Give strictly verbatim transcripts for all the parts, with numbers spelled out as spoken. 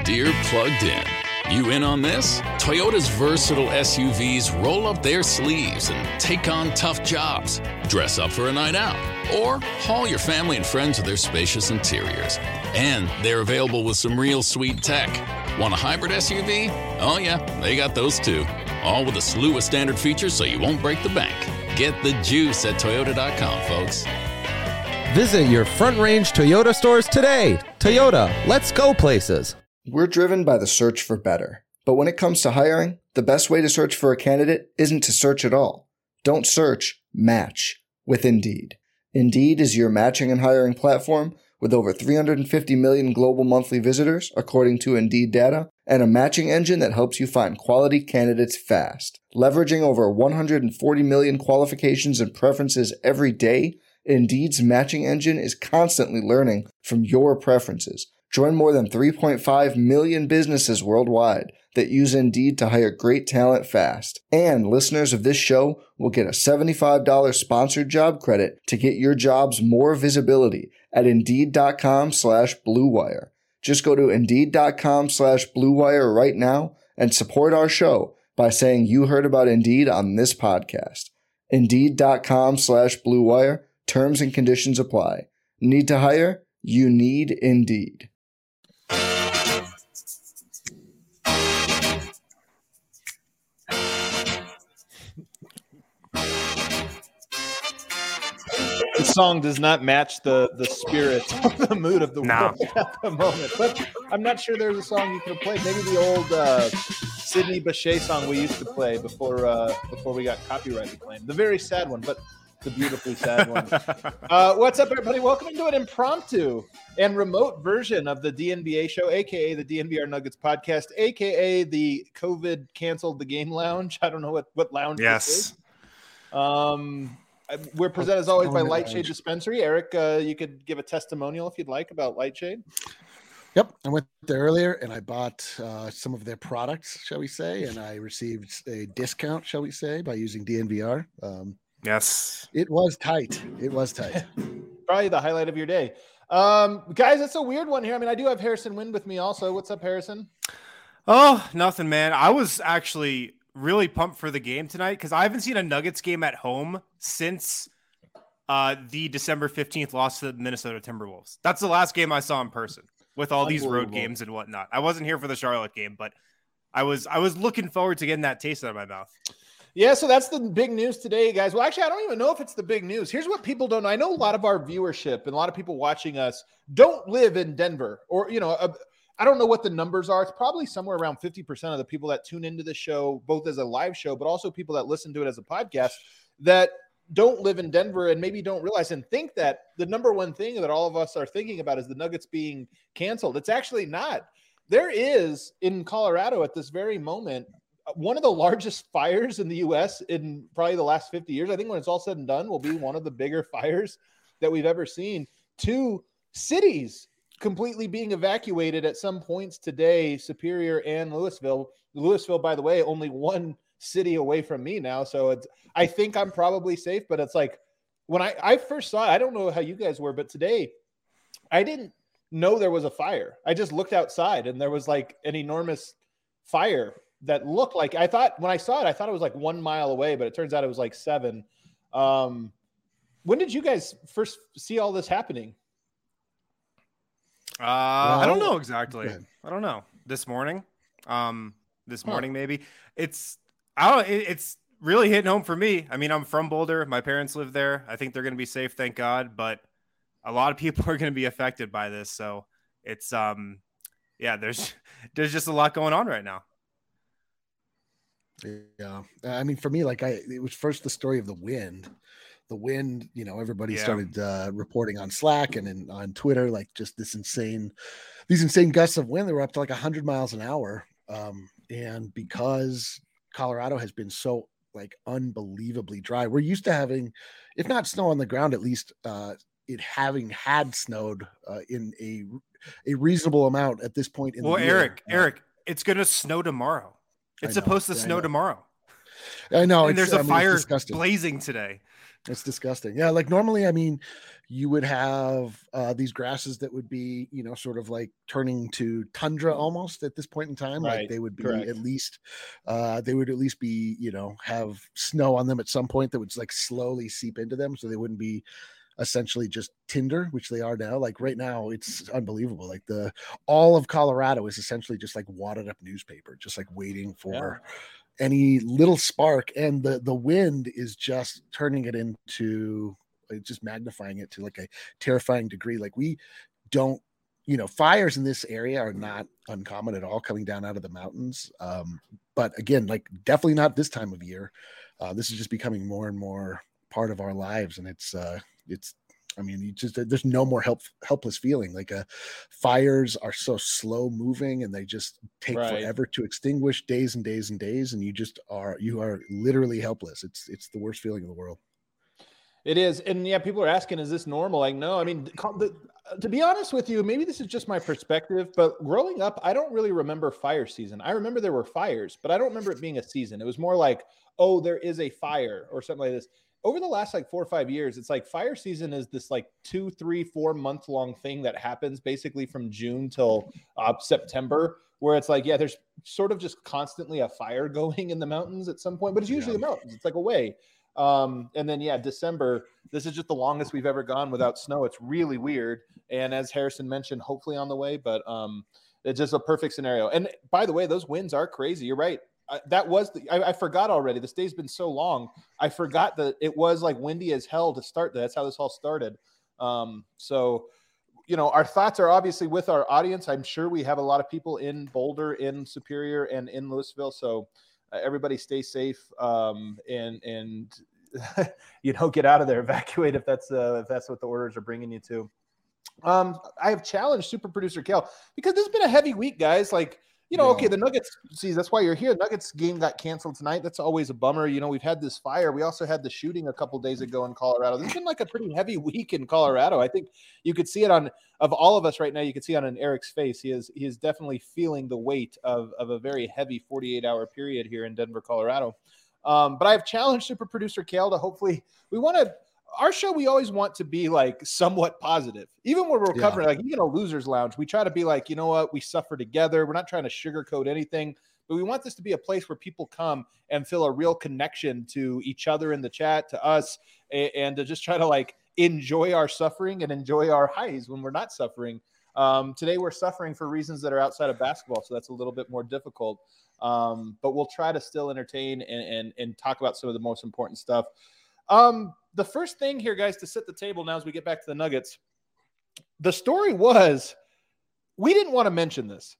Deere plugged in. You in on this? Toyota's versatile S U Vs roll up their sleeves and take on tough jobs. Dress up for a night out, or haul your family and friends with their spacious interiors. And they're available with some real sweet tech. Want a hybrid S U V? Oh yeah, they got those too. All with a slew of standard features so you won't break the bank. Get the juice at Toyota dot com, folks. Visit your Front Range Toyota stores today. Toyota, let's go places. We're driven by the search for better. But when it comes to hiring, the best way to search for a candidate isn't to search at all. Don't search, match with Indeed. Indeed is your matching and hiring platform with over three hundred fifty million global monthly visitors, according to Indeed data, and a matching engine that helps you find quality candidates fast. Leveraging over one hundred forty million qualifications and preferences every day, Indeed's matching engine is constantly learning from your preferences. Join more than three point five million businesses worldwide that use Indeed to hire great talent fast. And listeners of this show will get a seventy-five dollars sponsored job credit to get your jobs more visibility at Indeed.com slash Blue Wire. Just go to Indeed.com slash Blue Wire right now and support our show by saying you heard about Indeed on this podcast. Indeed.com slash Blue Wire. Terms and conditions apply. Need to hire? You need Indeed. The song does not match the the spirit of the mood of the no. world at the moment. But I'm not sure there's a song you could have played. Maybe the old uh, Sidney Bechet song we used to play before uh, before we got copyright claim. The very sad one, but the beautifully sad one. Uh, what's up, everybody? Welcome into an impromptu and remote version of the D N B A show, a k a the D N V R Nuggets podcast, a k a the COVID canceled the game lounge. I don't know what, what lounge yes. this is. Um, we're presented, as always, by Lightshade Dispensary. Eric, uh, you could give a testimonial if you'd like about Lightshade. Yep, I went there earlier and I bought uh, some of their products, shall we say, and I received a discount, shall we say, by using D N V R. Um, Yes. It was tight. It was tight. Probably the highlight of your day. Um, guys, it's a weird one here. I mean, I do have Harrison Wind with me also. What's up, Harrison? Oh, nothing, man. I was actually really pumped for the game tonight because I haven't seen a Nuggets game at home since uh, the December fifteenth loss to the Minnesota Timberwolves. That's the last game I saw in person with all these road games and whatnot. I wasn't here for the Charlotte game, but I was I was looking forward to getting that taste out of my mouth. Yeah, so that's the big news today, guys. Well, actually, I don't even know if it's the big news. Here's what people don't know. I know a lot of our viewership and a lot of people watching us don't live in Denver or, you know, uh, I don't know what the numbers are. It's probably somewhere around fifty percent of the people that tune into the show, both as a live show, but also people that listen to it as a podcast that don't live in Denver and maybe don't realize and think that the number one thing that all of us are thinking about is the Nuggets being canceled. It's actually not. There is in Colorado at this very moment one of the largest fires in the U S in probably the last fifty years. I think when it's all said and done, will be one of the bigger fires that we've ever seen. Two cities completely being evacuated at some points today, Superior and Louisville. Louisville, by the way, only one city away from me now. So it's, I think I'm probably safe, but it's like when I, I first saw it, I don't know how you guys were, but today I didn't know there was a fire. I just looked outside and there was like an enormous fire that looked like, I thought when I saw it, I thought it was like one mile away, but it turns out it was like seven. Um, when did you guys first see all this happening? Uh, well, I don't know exactly. I don't know. This morning, um, this huh. morning, maybe it's, I don't, it, it's really hitting home for me. I mean, I'm from Boulder. My parents live there. I think they're going to be safe. Thank God. But a lot of people are going to be affected by this. So it's, um, yeah, there's, there's just a lot going on right now. Yeah. I mean, for me, like I, it was first the story of the wind, the wind, you know, everybody yeah. started uh, reporting on Slack and in, on Twitter, like just this insane, these insane gusts of wind. They were up to like a hundred miles an hour. Um, and because Colorado has been so like unbelievably dry, we're used to having, if not snow on the ground, at least uh, it having had snowed uh, in a, a reasonable amount at this point in well, the year. Well, Eric, uh, Eric, it's going to snow tomorrow. It's know, supposed to snow I tomorrow. I know. And there's a I mean, fire blazing today. It's disgusting. Yeah. Like normally, I mean, you would have uh, these grasses that would be, you know, sort of like turning to tundra almost at this point in time. Right. Like they would be Correct. at least, uh, they would at least be, you know, have snow on them at some point that would like slowly seep into them. So they wouldn't be essentially just tinder, which they are now. Like right now, it's unbelievable. Like the, all of Colorado is essentially just like wadded up newspaper, just like waiting for yeah. any little spark. And the, the wind is just turning it into, just magnifying it to like a terrifying degree. Like we don't, you know, fires in this area are not uncommon at all coming down out of the mountains. Um, but again, like definitely not this time of year. Uh, this is just becoming more and more part of our lives. And it's, uh, it's, I mean, you just, there's no more help, helpless feeling. Like uh, fires are so slow moving and they just take right. forever to extinguish, days and days and days. And you just are, you are literally helpless. It's, it's the worst feeling in the world. It is. And yeah, people are asking, is this normal? Like, no, I mean, the, to be honest with you, maybe this is just my perspective, but growing up, I don't really remember fire season. I remember there were fires, but I don't remember it being a season. It was more like, oh, there is a fire or something like this. Over the last like four or five years, it's like fire season is this like two, three, four month long thing that happens basically from June till uh, September, where it's like, yeah, there's sort of just constantly a fire going in the mountains at some point, but it's usually yeah. the mountains. It's like away. Um, and then, yeah, December, this is just the longest we've ever gone without snow. It's really weird. And as Harrison mentioned, hopefully on the way, but um, it's just a perfect scenario. And by the way, those winds are crazy. You're right. I, that was, the, I, I forgot already. This day's been so long. I forgot that it was like windy as hell to start. That's how this all started. Um, so, you know, our thoughts are obviously with our audience. I'm sure we have a lot of people in Boulder, in Superior, and in Louisville. So, Uh, everybody stay safe um, and, and you know, get out of there, evacuate if that's uh, if that's what the orders are bringing you to. Um, I have challenged super producer Kale because this has been a heavy week, guys. Like, you know, yeah. okay, the Nuggets, see, that's why you're here. Nuggets game got canceled tonight. That's always a bummer. You know, we've had this fire. We also had the shooting a couple days ago in Colorado. This has been like a pretty heavy week in Colorado. I think you could see it on, of all of us right now, you could see it on Eric's face. He is, he is definitely feeling the weight of, of a very heavy forty-eight hour period here in Denver, Colorado. Um, but I've challenged super producer Kale to hopefully, we want to, our show, we always want to be like somewhat positive, even when we're Yeah. covering, like even a loser's lounge, we try to be like, you know what, we suffer together. We're not trying to sugarcoat anything, but we want this to be a place where people come and feel a real connection to each other in the chat, to us, and, and to just try to like enjoy our suffering and enjoy our highs when we're not suffering. Um, today we're suffering for reasons that are outside of basketball, so that's a little bit more difficult. Um, but we'll try to still entertain and, and, and talk about some of the most important stuff. Um, the first thing here, guys, to set the table now as we get back to the Nuggets, the story was, we didn't want to mention this.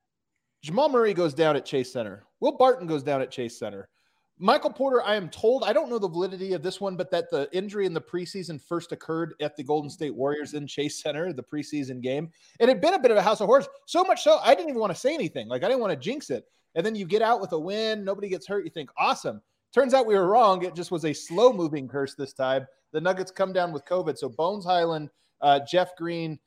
Jamal Murray goes down at Chase Center. Will Barton goes down at Chase Center. Michael Porter, I am told, I don't know the validity of this one, but that the injury in the preseason first occurred at the Golden State Warriors in Chase Center, the preseason game. It had been a bit of a house of horrors. So much so, I didn't even want to say anything. Like, I didn't want to jinx it. And then you get out with a win. Nobody gets hurt. You think, awesome. Turns out we were wrong. It just was a slow-moving curse this time. The Nuggets come down with COVID. So Bones Highland, uh, Jeff Green,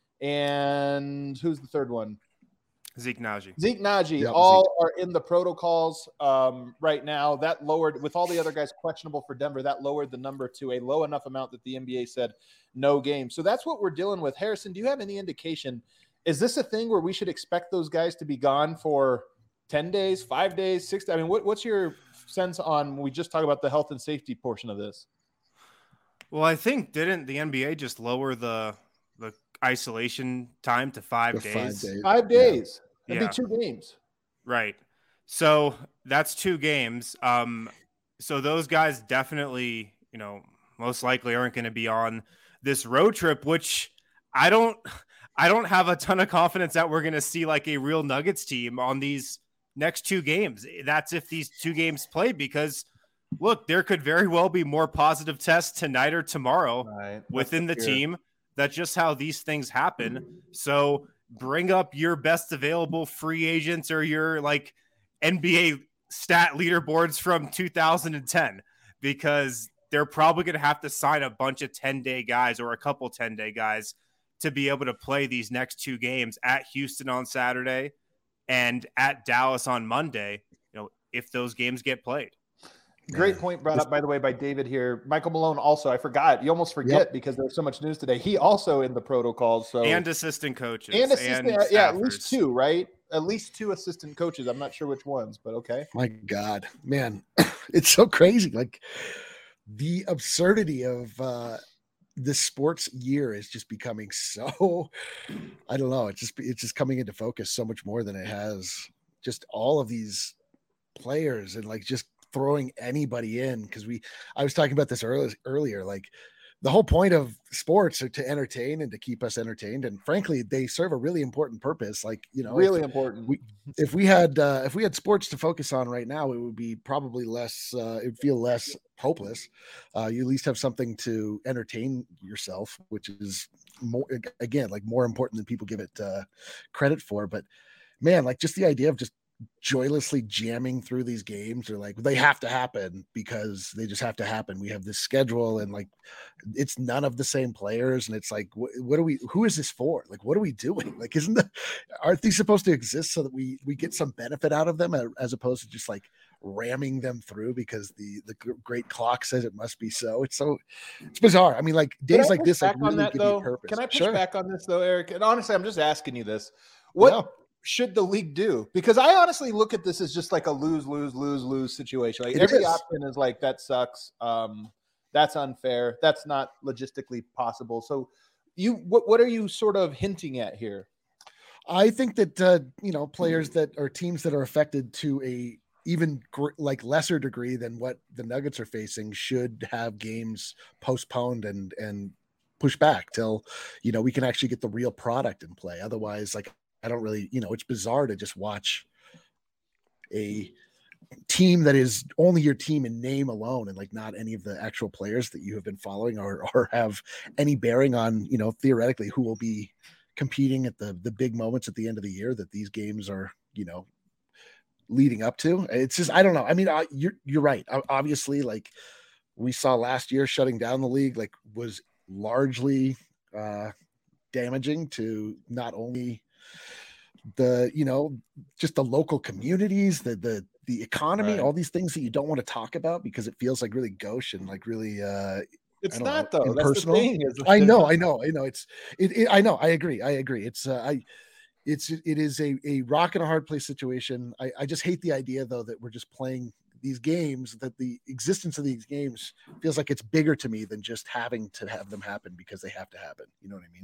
and who's the third one? Zeke Naji. Zeke Naji, Yep, all Zeke. are in the protocols um, right now. That lowered, with all the other guys questionable for Denver, that lowered the number to a low enough amount that the N B A said no game. So that's what we're dealing with. Harrison, do you have any indication? Is this a thing where we should expect those guys to be gone for ten days, five days, six days? I mean, what, what's your sense on, when we just talk about the health and safety portion of this? Well, I think, didn't the N B A just lower the the isolation time to five For days? five days. Five days. Yeah. That'd be two games. Right. So that's two games. Um, so those guys definitely, you know, most likely aren't going to be on this road trip, which I don't, I don't have a ton of confidence that we're going to see like a real Nuggets team on these next two games. That's if these two games play, because look, there could very well be more positive tests tonight or tomorrow Right. within the That's the fear. team. That's just how these things happen. So bring up your best available free agents or your like N B A stat leaderboards from two thousand ten, because they're probably going to have to sign a bunch of ten day guys or a couple ten day guys to be able to play these next two games at Houston on Saturday and at Dallas on Monday, you know, if those games get played. Great Yeah. point brought up, by the way, by David here. Michael Malone also, I forgot. You almost forget Yep. because there's so much news today. He also in the protocols. So And assistant coaches. and assistant, and yeah, at least staffers. two, right? At least two assistant coaches. I'm not sure which ones, but okay. My God, man, it's so crazy. Like the absurdity of uh, this sports year is just becoming so, I don't know. It's just, it's just coming into focus so much more than it has. Just all of these players and like just throwing anybody in. Cause we, I was talking about this earlier, earlier, like the whole point of sports are to entertain and to keep us entertained. And frankly, they serve a really important purpose. Like, you know, Really if important. we, if we had, uh, if we had sports to focus on right now, it would be probably less, uh, it'd feel less hopeless. Uh, you at least have something to entertain yourself, which is more, again, like more important than people give it uh, credit for. But man, like just the idea of just joylessly jamming through these games, or like they have to happen because they just have to happen. We have this schedule and like it's none of the same players, and it's like what, what are we, who is this for? Like what are we doing? Like isn't the, aren't these supposed to exist so that we we get some benefit out of them as opposed to just like ramming them through because the the great clock says it must be so? It's so, it's bizarre. I mean, like days like this like really give you purpose. Can I push Sure. back on this though, Eric? And honestly, I'm just asking you this. What Yeah. should the league do? Because I honestly look at this as just like a lose, lose, lose, lose situation. Like It every is. option is like, that sucks. Um, that's unfair. That's not logistically possible. So you, what, what are you sort of hinting at here? I think that, uh, you know, players that are teams that are affected to a even gr- like lesser degree than what the Nuggets are facing should have games postponed and, and push back till, you know, we can actually get the real product in play. Otherwise, like, I don't really, you know, it's bizarre to just watch a team that is only your team in name alone and like not any of the actual players that you have been following or, or have any bearing on, you know, theoretically who will be competing at the, the big moments at the end of the year that these games are, you know, leading up to. It's just, I don't know. I mean, I, you're, you're right. Obviously, like we saw last year, shutting down the league, like was largely uh, damaging to not only the, you know, just the local communities, the, the, the economy, Right. all these things that you don't want to talk about because it feels like really gauche and like really, uh, It's I don't not know, though. That's the impersonal. thing. Is I know, I know, I know. It's, it, it, I know, I agree. I agree. It's, uh, I, it's, it is a, a rock and a hard place situation. I, I just hate the idea though, that we're just playing these games, that the existence of these games feels like it's bigger to me than just having to have them happen because they have to happen. You know what I mean?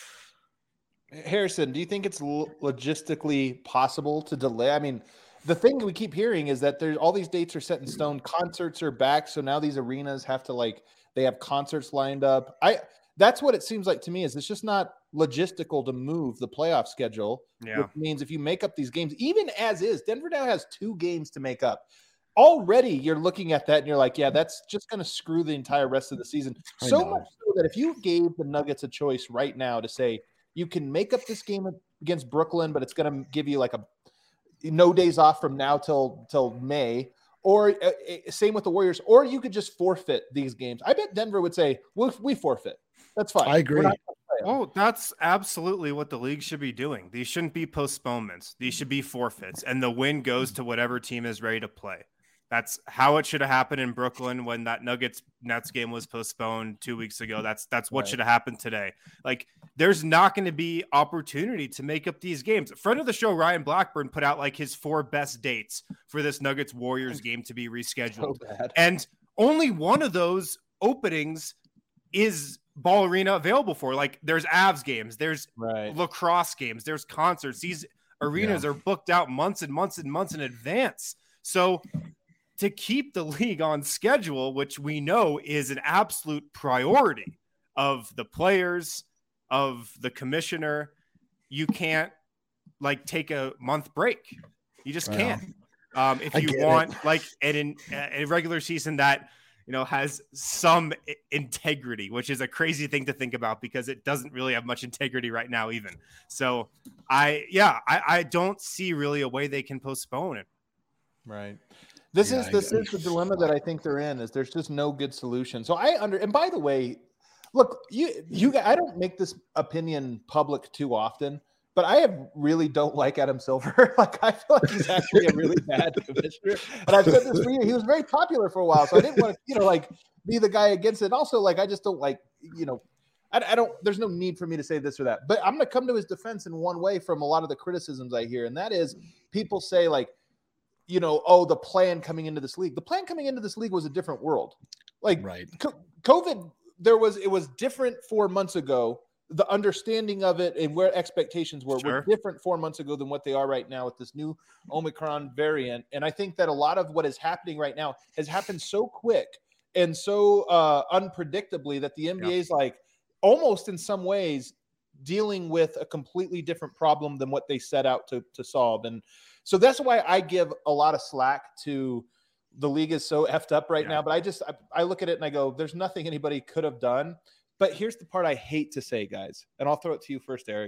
Harrison, do you think it's lo- logistically possible to delay? I mean, the thing we keep hearing is that there's all these dates are set in stone. Concerts are back, so now these arenas have to like they have concerts lined up. I that's what it seems like to me. Is it's just not logistical to move the playoff schedule, Yeah. which means if you make up these games, even as is, Denver now has two games to make up. Already, you're looking at that and you're like, yeah, that's just going to screw the entire rest of the season. I So know. much so that if you gave the Nuggets a choice right now to say, you can make up this game against Brooklyn, but it's going to give you like a no days off from now till till May, or uh, same with the Warriors, or you could just forfeit these games. I bet Denver would say, well, we forfeit. That's fine. I agree. We're not gonna play 'em. Oh, that's absolutely what the league should be doing. These shouldn't be postponements. These should be forfeits, and the win goes to whatever team is ready to play. That's how it should have happened in Brooklyn when that Nuggets Nets game was postponed two weeks ago. That's that's what Right. should have happened today. Like, there's not going to be opportunity to make up these games. A friend of the show, Ryan Blackburn, put out like his four best dates for this Nuggets Warriors game to be rescheduled. So bad. And only one of those openings is Ball Arena available for. Like, there's Avs games, there's Right. lacrosse games, there's concerts. These arenas are booked out months and months and months in advance. So to keep the league on schedule, which we know is an absolute priority of the players, of the commissioner, you can't like take a month break. You just Wow. can't. Um, if I you get it. want like an, an, a regular season that, you know, has some i- integrity, which is a crazy thing to think about because it doesn't really have much integrity right now even. So I, yeah, I, I don't see really a way they can postpone it. Right. This Yeah, is I this get is the dilemma that I think they're in. Is there's just no good solution. So I under and by the way, look, you you guys, I don't make this opinion public too often, but I have really don't like Adam Silver. Like, I feel like he's actually a really bad commissioner. And I've said this for you. He was very popular for a while, so I didn't want to, you know, like be the guy against it. And also, like, I just don't like, you know, I, I don't, there's no need for me to say this or that. But I'm going to come to his defense in one way from a lot of the criticisms I hear. And that is people say, like, you know, oh, the plan coming into this league. The plan coming into this league was a different world. Like, right. COVID, there was, it was different four months ago. The understanding of it and where expectations were, sure. were different four months ago than what they are right now with this new Omicron variant. And I think that a lot of what is happening right now has happened so quick and so uh, unpredictably that the N B A is yeah. like almost in some ways dealing with a completely different problem than what they set out to, to solve. And so that's why I give a lot of slack to the league is so effed up right yeah. now. But I just, I, I look at it and I go, there's nothing anybody could have done. But here's the part I hate to say, guys, and I'll throw it to you first, Eric.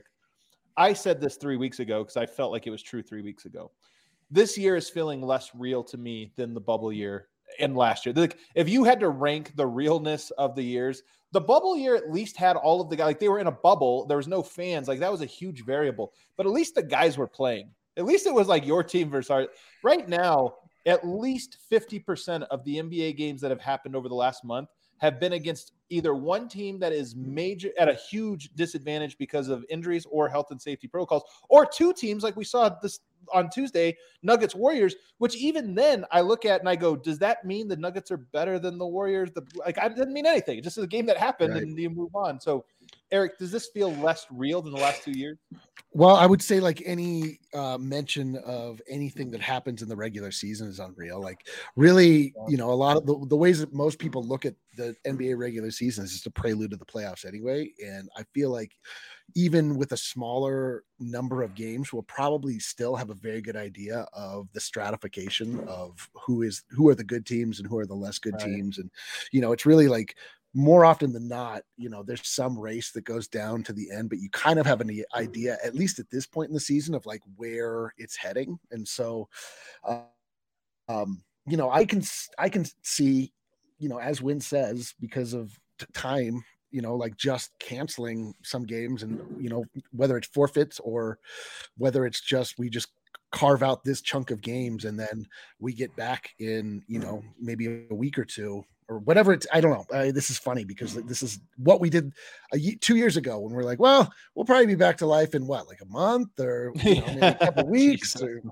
I said this three weeks ago because I felt like it was true three weeks ago. This year is feeling less real to me than the bubble year and last year. Like, if you had to rank the realness of the years, the bubble year at least had all of the guys. Like, they were in a bubble. There was no fans. Like, that was a huge variable. But at least the guys were playing. At least it was like your team versus ours. Right now, at least fifty percent of the N B A games that have happened over the last month have been against either one team that is major at a huge disadvantage because of injuries or health and safety protocols, or two teams like we saw this on Tuesday, Nuggets Warriors, which even then I look at and I go, does that mean the Nuggets are better than the Warriors? The, like, I didn't mean anything. It just is a game that happened right. and you move on. So Eric, does this feel less real than the last two years? Well, I would say like any uh, mention of anything that happens in the regular season is unreal. Like, really, you know, a lot of the, the ways that most people look at the N B A regular season is just a prelude to the playoffs anyway. And I feel like even with a smaller number of games, we'll probably still have a very good idea of the stratification of who is, who are the good teams and who are the less good right. teams. And, you know, it's really like, more often than not, you know, there's some race that goes down to the end, but you kind of have an idea, at least at this point in the season, of like where it's heading. And so, uh, um, you know, I can, I can see, you know, as Win says, because of t- time, you know, like just canceling some games and, you know, whether it's forfeits or whether it's just, we just carve out this chunk of games and then we get back in, you know, maybe a week or two or whatever it's, I don't know. Uh, this is funny because this is what we did a, two years ago when we're like, well, we'll probably be back to life in what, like a month or you know, maybe a couple of weeks. Jesus, or,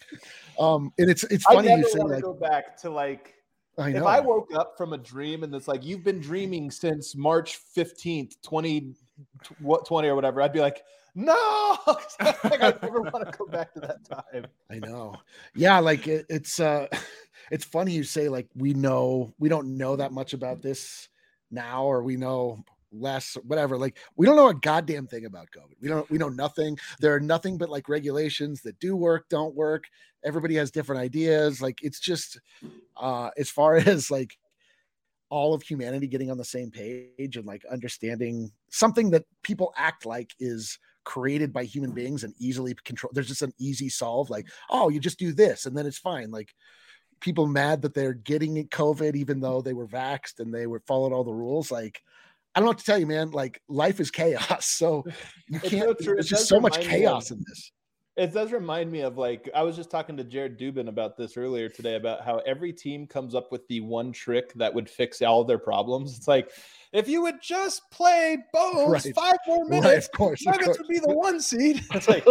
um, and it's, it's funny I you say like, go back to like, I if I woke up from a dream and it's like, you've been dreaming since March fifteenth, twenty twenty or whatever, I'd be like, no, like I never want to go back to that time. I know. Yeah. Like it, it's, uh, it's funny you say like, we know, we don't know that much about this now, or we know less, whatever. Like, we don't know a goddamn thing about COVID. We don't, we know nothing. There are nothing but like regulations that do work, don't work. Everybody has different ideas. Like, it's just, uh, as far as like all of humanity getting on the same page and like understanding something that people act like is created by human beings and easily control. There's just an easy solve. Like, oh, you just do this and then it's fine. Like, people mad that they're getting COVID, even though they were vaxxed and they were following all the rules. Like, I don't know what to tell you, man. Like, life is chaos. So you can't, so there's just so much chaos of, in this. It does remind me of like, I was just talking to Jared Dubin about this earlier today about how every team comes up with the one trick that would fix all of their problems. It's like, if you would just play Bones right. five more minutes, right, of course, Nuggets of course. would be the one seed. It's like,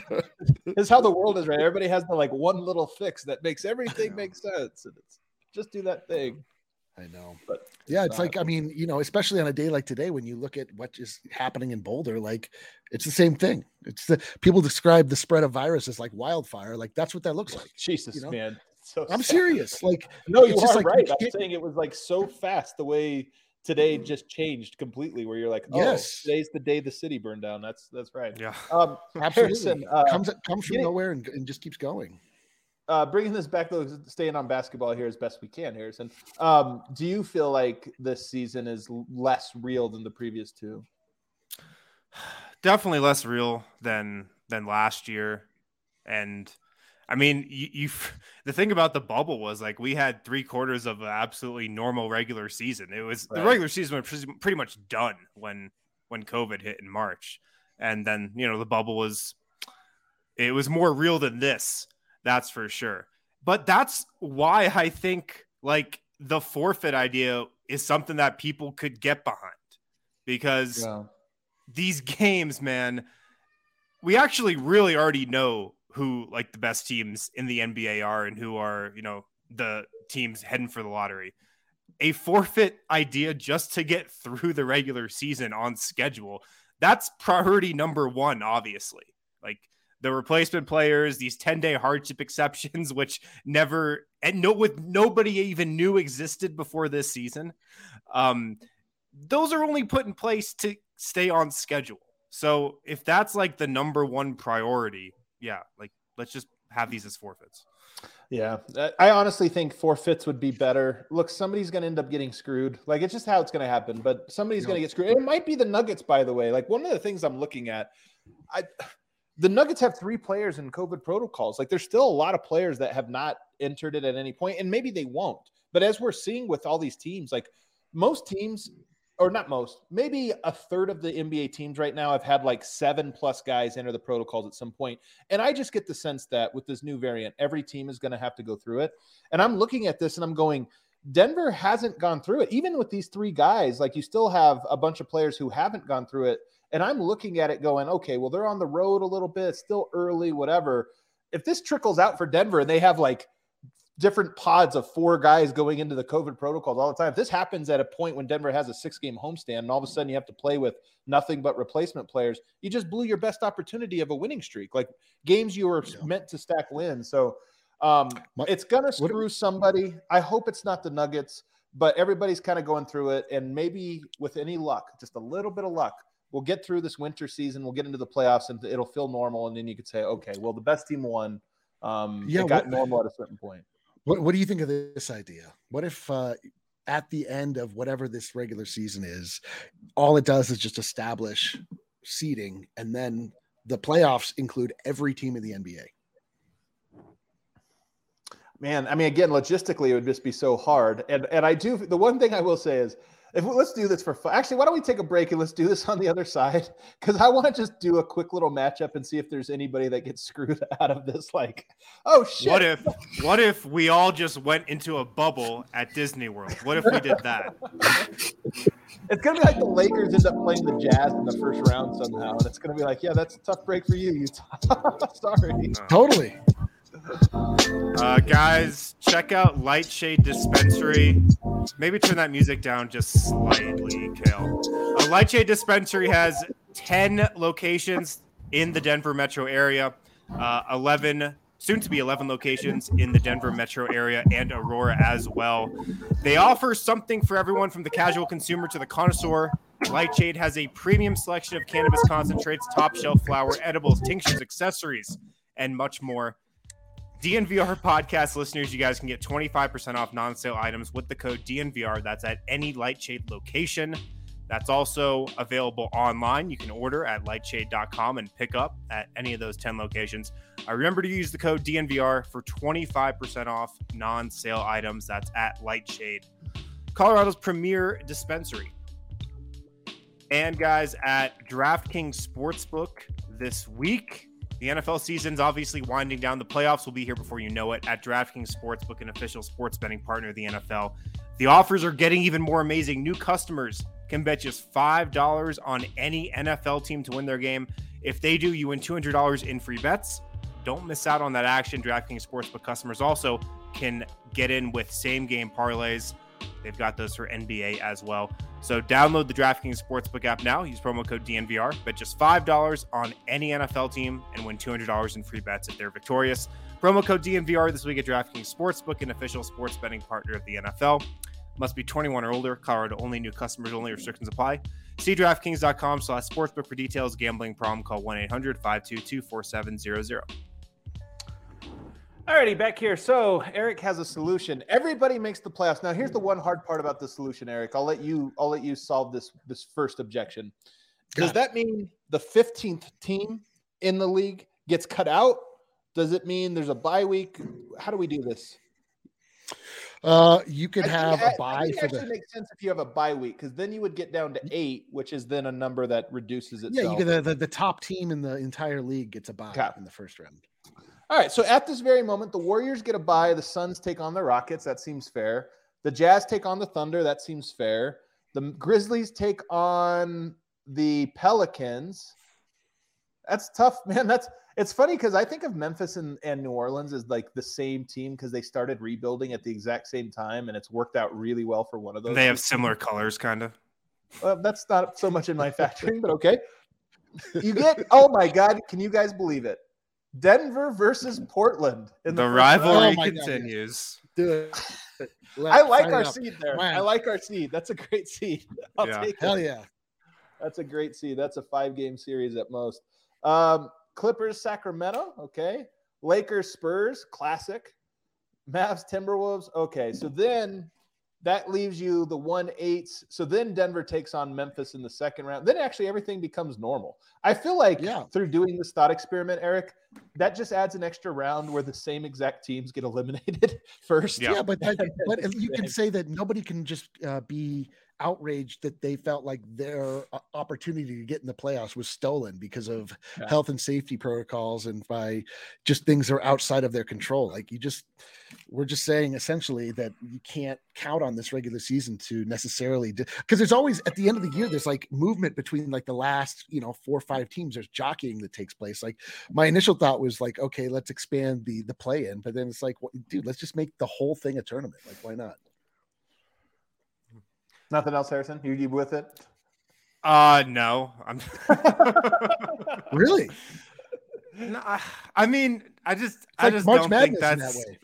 it's how the world is, right? Everybody has the like one little fix that makes everything make sense. And it's just do that thing. I know. But yeah, it's like, I mean, you know, especially on a day like today, when you look at what is happening in Boulder, like it's the same thing. It's the people describe the spread of virus as like wildfire. Like, that's what that looks like. Jesus, you know? man. So I'm sad. serious. Like, no, you it's are just like, right. I'm saying it was like so fast the way today just changed completely, where you're like, oh, yes, today's the day the city burned down. That's that's right. Yeah, um, absolutely. Uh, comes comes from nowhere and, and just keeps going. Uh, bringing this back, though, staying on basketball here as best we can, Harrison. Um, do you feel like this season is less real than the previous two? Definitely less real than than last year. And I mean, you, you the thing about the bubble was like we had three quarters of an absolutely normal regular season. It was right. The regular season was pretty much done when when COVID hit in March. And then, you know, the bubble was, it was more real than this. That's for sure. But that's why I think like the forfeit idea is something that people could get behind, because yeah. these games, man, we actually really already know who like the best teams in the N B A are and who are, you know, the teams heading for the lottery. A forfeit idea just to get through the regular season on schedule, that's priority number one, obviously. Like the replacement players, these ten-day hardship exceptions, which never and no with nobody even knew existed before this season. Um, those are only put in place to stay on schedule. So if that's like the number one priority, yeah, like let's just have these as forfeits. Yeah, I honestly think forfeits would be better. Look, somebody's going to end up getting screwed. Like, it's just how it's going to happen, but somebody's going to get screwed. It might be the Nuggets, by the way. Like, one of the things I'm looking at, I the Nuggets have three players in COVID protocols. Like, there's still a lot of players that have not entered it at any point, and maybe they won't. But as we're seeing with all these teams, like most teams – or not most, maybe a third of the N B A teams right now have had like seven plus guys enter the protocols at some point. And I just get the sense that with this new variant, every team is going to have to go through it. And I'm looking at this and I'm going, Denver hasn't gone through it. Even with these three guys, like you still have a bunch of players who haven't gone through it. And I'm looking at it going, okay, well, they're on the road a little bit, still early, whatever. If this trickles out for Denver and they have like different pods of four guys going into the COVID protocols all the time. If this happens at a point when Denver has a six-game homestand and all of a sudden you have to play with nothing but replacement players, you just blew your best opportunity of a winning streak, like games you were yeah. meant to stack wins. So um, it's going to screw what, somebody. I hope it's not the Nuggets, but everybody's kind of going through it. And maybe with any luck, just a little bit of luck, we'll get through this winter season. We'll get into the playoffs and it'll feel normal. And then you could say, okay, well, the best team won. Um, yeah, it got what, normal at a certain point. What, what do you think of this idea? What if uh, at the end of whatever this regular season is, all it does is just establish seeding, and then the playoffs include every team in the N B A? Man, I mean, again, logistically, it would just be so hard. And and I do, the one thing I will say is, if we, let's do this for fun. Actually, why don't we take a break and let's do this on the other side? Because I want to just do a quick little matchup and see if there's anybody that gets screwed out of this. Like, oh shit! What if, what if we all just went into a bubble at Disney World? What if we did that? It's gonna be like the Lakers end up playing the Jazz in the first round somehow, and it's gonna be like, yeah, that's a tough break for you, Utah. Sorry. Totally. Uh, guys, check out Lightshade Dispensary. Maybe turn that music down just slightly, Kale. Uh, Lightshade Dispensary has ten locations in the Denver metro area, uh, eleven, soon to be eleven locations in the Denver metro area and Aurora as well. They offer something for everyone from the casual consumer to the connoisseur. Lightshade has a premium selection of cannabis concentrates, top shelf flower, edibles, tinctures, accessories, and much more. D N V R podcast listeners, you guys can get twenty-five percent off non-sale items with the code D N V R. That's at any Lightshade location. That's also available online. You can order at lightshade dot com and pick up at any of those ten locations. Uh, remember to use the code D N V R for twenty-five percent off non-sale items. That's at Lightshade, Colorado's premier dispensary. And guys, at DraftKings Sportsbook this week, the N F L season's obviously winding down. The playoffs will be here before you know it. At DraftKings Sportsbook, an official sports betting partner of the N F L, the offers are getting even more amazing. New customers can bet just five dollars on any N F L team to win their game. If they do, you win two hundred dollars in free bets. Don't miss out on that action. DraftKings Sportsbook customers also can get in with same-game parlays. They've got those for N B A as well. So download the DraftKings Sportsbook app now. Use promo code D N V R. Bet just five dollars on any N F L team and win two hundred dollars in free bets if they're victorious. Promo code D N V R this week at DraftKings Sportsbook, an official sports betting partner of the N F L. Must be twenty-one or older. Colorado only. New customers only. Restrictions apply. See DraftKings dot com slash sportsbook for details. Gambling problem? Call one eight hundred five two two four seven zero zero. Alrighty, back here. So Eric has a solution. Everybody makes the playoffs. Now, here's the one hard part about the solution, Eric. I'll let you. I'll let you solve this. This first objection. Does that mean the fifteenth team in the league gets cut out? Does it mean there's a bye week? How do we do this? Uh, you could I think, have I, a bye I think it for actually the. makes sense if you have a bye week, because then you would get down to eight, which is then a number that reduces itself. Yeah, you get the, the the top team in the entire league gets a bye Okay. in the first round. All right, so at this very moment, the Warriors get a bye. The Suns take on the Rockets. That seems fair. The Jazz take on the Thunder. That seems fair. The Grizzlies take on the Pelicans. That's tough, man. That's it's funny because I think of Memphis and, and New Orleans as like the same team because they started rebuilding at the exact same time, and it's worked out really well for one of those. They have similar colors, kind of. Well, that's not so much in my factoring, but okay. You get, oh my God, can you guys believe it? Denver versus Portland. In the the rivalry Oh my God, continues. Dude, I like Sign our up. seed there. Wow. I like our seed. That's a great seed. I'll Yeah. take Hell it. yeah. That's a great seed. That's a five-game series at most. Um, Clippers, Sacramento. Okay. Lakers, Spurs. Classic. Mavs, Timberwolves. Okay. So then that leaves you the one eights. So then Denver takes on Memphis in the second round. Then actually everything becomes normal. I feel like Yeah. through doing this thought experiment, Eric, that just adds an extra round where the same exact teams get eliminated first. Yeah. Yeah, but but, but you can say that nobody can just uh, be outraged that they felt like their uh, opportunity to get in the playoffs was stolen because of Yeah. health and safety protocols and by just things that are outside of their control. Like you just, we're just saying essentially that you can't count on this regular season to necessarily do, because there's always at the end of the year there's like movement between like the last you know four or five teams. There's jockeying that takes place. Like my initial thought was like, okay, let's expand the the play in, but then it's like, well, dude, let's just make the whole thing a tournament. Like why not? Nothing else, Harrison? You, you with it? Uh no, I'm. Really? No, I, I mean, I just, I like just March don't Madness think in that's. that way.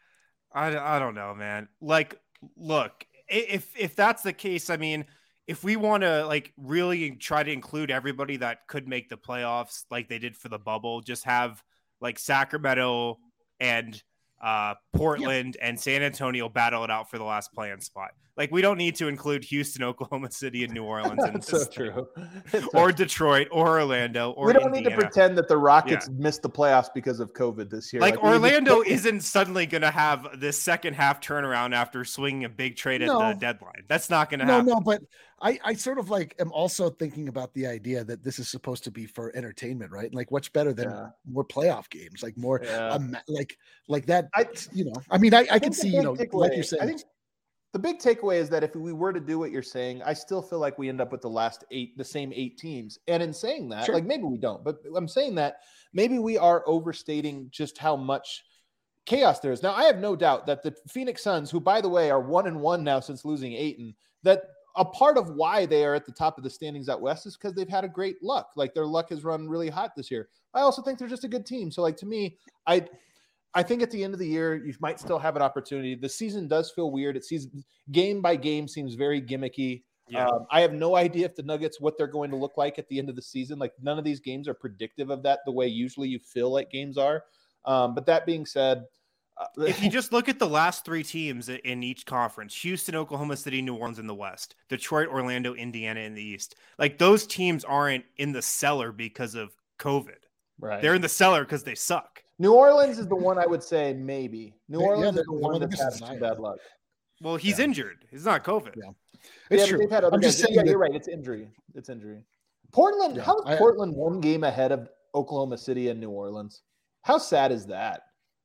I, I don't know, man. Like, look, i- if if that's the case, I mean, if we want to like really try to include everybody that could make the playoffs, like they did for the bubble, just have like Sacramento and uh, Portland and San Antonio battle it out for the last play-in spot. Like, we don't need to include Houston, Oklahoma City, and New Orleans, in That's this so thing. true. It's so or true. Detroit, or Orlando, or we don't need to Indiana. pretend that the Rockets missed the playoffs because of COVID this year. Like, we need to- Orlando isn't suddenly going to have this second half turnaround after swinging a big trade at No. the deadline. That's not going to No, happen. no, but I, I sort of like am also thinking about the idea that this is supposed to be for entertainment, right? Like, what's better than Yeah. more playoff games, like more, Yeah. um, like, like that. I- you know, I mean, I, I think can the see, you big know, takeaway- like you're I saying, think the big takeaway is that if we were to do what you're saying, I still feel like we end up with the last eight, the same eight teams. And in saying that, Sure. like maybe we don't, but I'm saying that maybe we are overstating just how much chaos there is. Now, I have no doubt that the Phoenix Suns, who by the way are one and one now since losing Ayton, that a part of why they are at the top of the standings out west is because they've had a great luck. Like their luck has run really hot this year. I also think they're just a good team. So like to me, I I think at the end of the year, you might still have an opportunity. The season does feel weird. It seems game by game seems very gimmicky. Yeah. Um, I have no idea if the Nuggets, what they're going to look like at the end of the season. Like none of these games are predictive of that the way usually you feel like games are. Um, but that being said, uh, If you just look at the last three teams in each conference, Houston, Oklahoma City, New Orleans in the West, Detroit, Orlando, Indiana in the East, like those teams aren't in the cellar because of COVID. right. They're in the cellar because they suck. New Orleans is the one I would say maybe. New Yeah, Orleans they're- is the they're one one of that's the had best some I bad have. luck. Well, he's Yeah. injured. It's not COVID. Yeah. Yeah, It's but true. they've had other I'm just guys- saying yeah, that- you're right. It's injury. It's injury. Portland, Yeah, how is I- Portland one game ahead of Oklahoma City and New Orleans? How sad is that?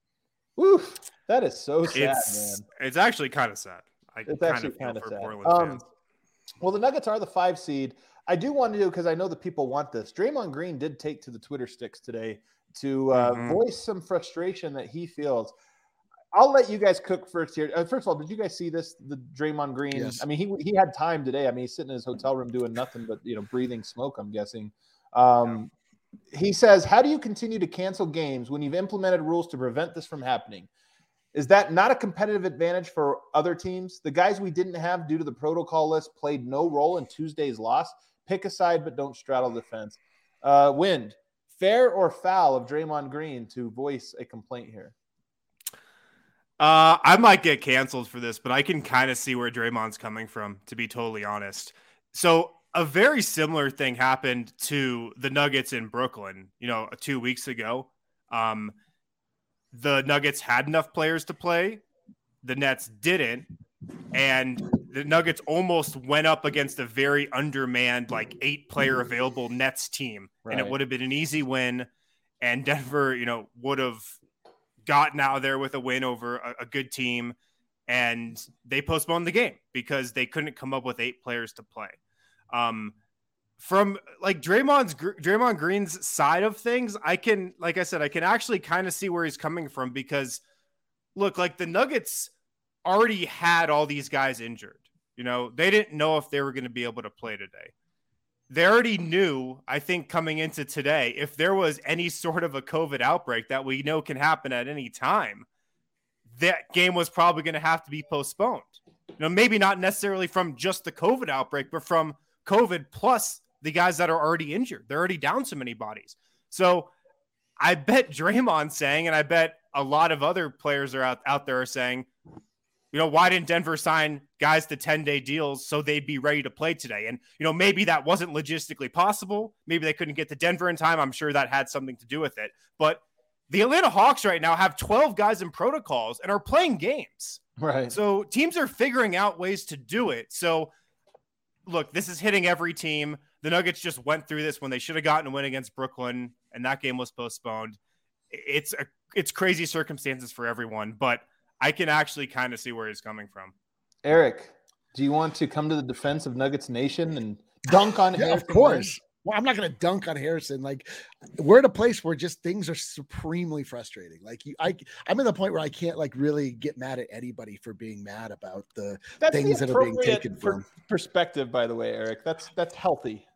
Oof, that is so sad, It's man. it's actually kind of sad. I It's kind actually of feel kind of for sad. Portland Um, fans. well, the Nuggets are the five seed. I do want to do, because I know the people want this. Draymond Green did take to the Twitter sticks today to uh, Mhm. voice some frustration that he feels. I'll let you guys cook first here. Uh, first of all, did you guys see this? The Draymond Green. Yes. I mean, he he had time today. I mean, he's sitting in his hotel room doing nothing but you know breathing smoke. I'm guessing. Um, He says, "How do you continue to cancel games when you've implemented rules to prevent this from happening? Is that not a competitive advantage for other teams? The guys we didn't have due to the protocol list played no role in Tuesday's loss. Pick a side, but don't straddle the fence." Uh, Wind, fair or foul of Draymond Green to voice a complaint here? Uh, I might get canceled for this, but I can kind of see where Draymond's coming from, to be totally honest. So a very similar thing happened to the Nuggets in Brooklyn, you know, two weeks ago. Um, the Nuggets had enough players to play. the Nets didn't. And the Nuggets almost went up against a very undermanned, like eight player available Nets team. Right. And it would have been an easy win. And Denver, you know, would have gotten out of there with a win over a, a good team. And they postponed the game because they couldn't come up with eight players to play. Um, from like Draymond's Draymond Green's side of things, I can, like I said, I can actually kind of see where he's coming from because look, like the Nuggets already had all these guys injured. You know, they didn't know if they were going to be able to play today. They already knew, I think, coming into today, if there was any sort of a COVID outbreak that we know can happen at any time, that game was probably going to have to be postponed. You know, maybe not necessarily from just the COVID outbreak, but from COVID plus the guys that are already injured. They're already down so many bodies. So I bet Draymond's saying, and I bet a lot of other players are out, out there are saying, you know, why didn't Denver sign guys to ten-day deals so they'd be ready to play today? And, you know, maybe that wasn't logistically possible. Maybe they couldn't get to Denver in time. I'm sure that had something to do with it. But the Atlanta Hawks right now have twelve guys in protocols and are playing games. Right. So teams are figuring out ways to do it. So, look, this is hitting every team. The Nuggets just went through this when they should have gotten a win against Brooklyn, and that game was postponed. It's a, it's crazy circumstances for everyone, but I can actually kind of see where he's coming from. Eric, do you want to come to the defense of Nuggets Nation and dunk on yeah, Harrison? Of course. Well, I'm not going to dunk on Harrison. Like, we're at a place where just things are supremely frustrating. Like, you, I, I'm at the point where I can't like really get mad at anybody for being mad about the that's things the that are being taken from. Perspective, by the way, Eric. That's that's healthy.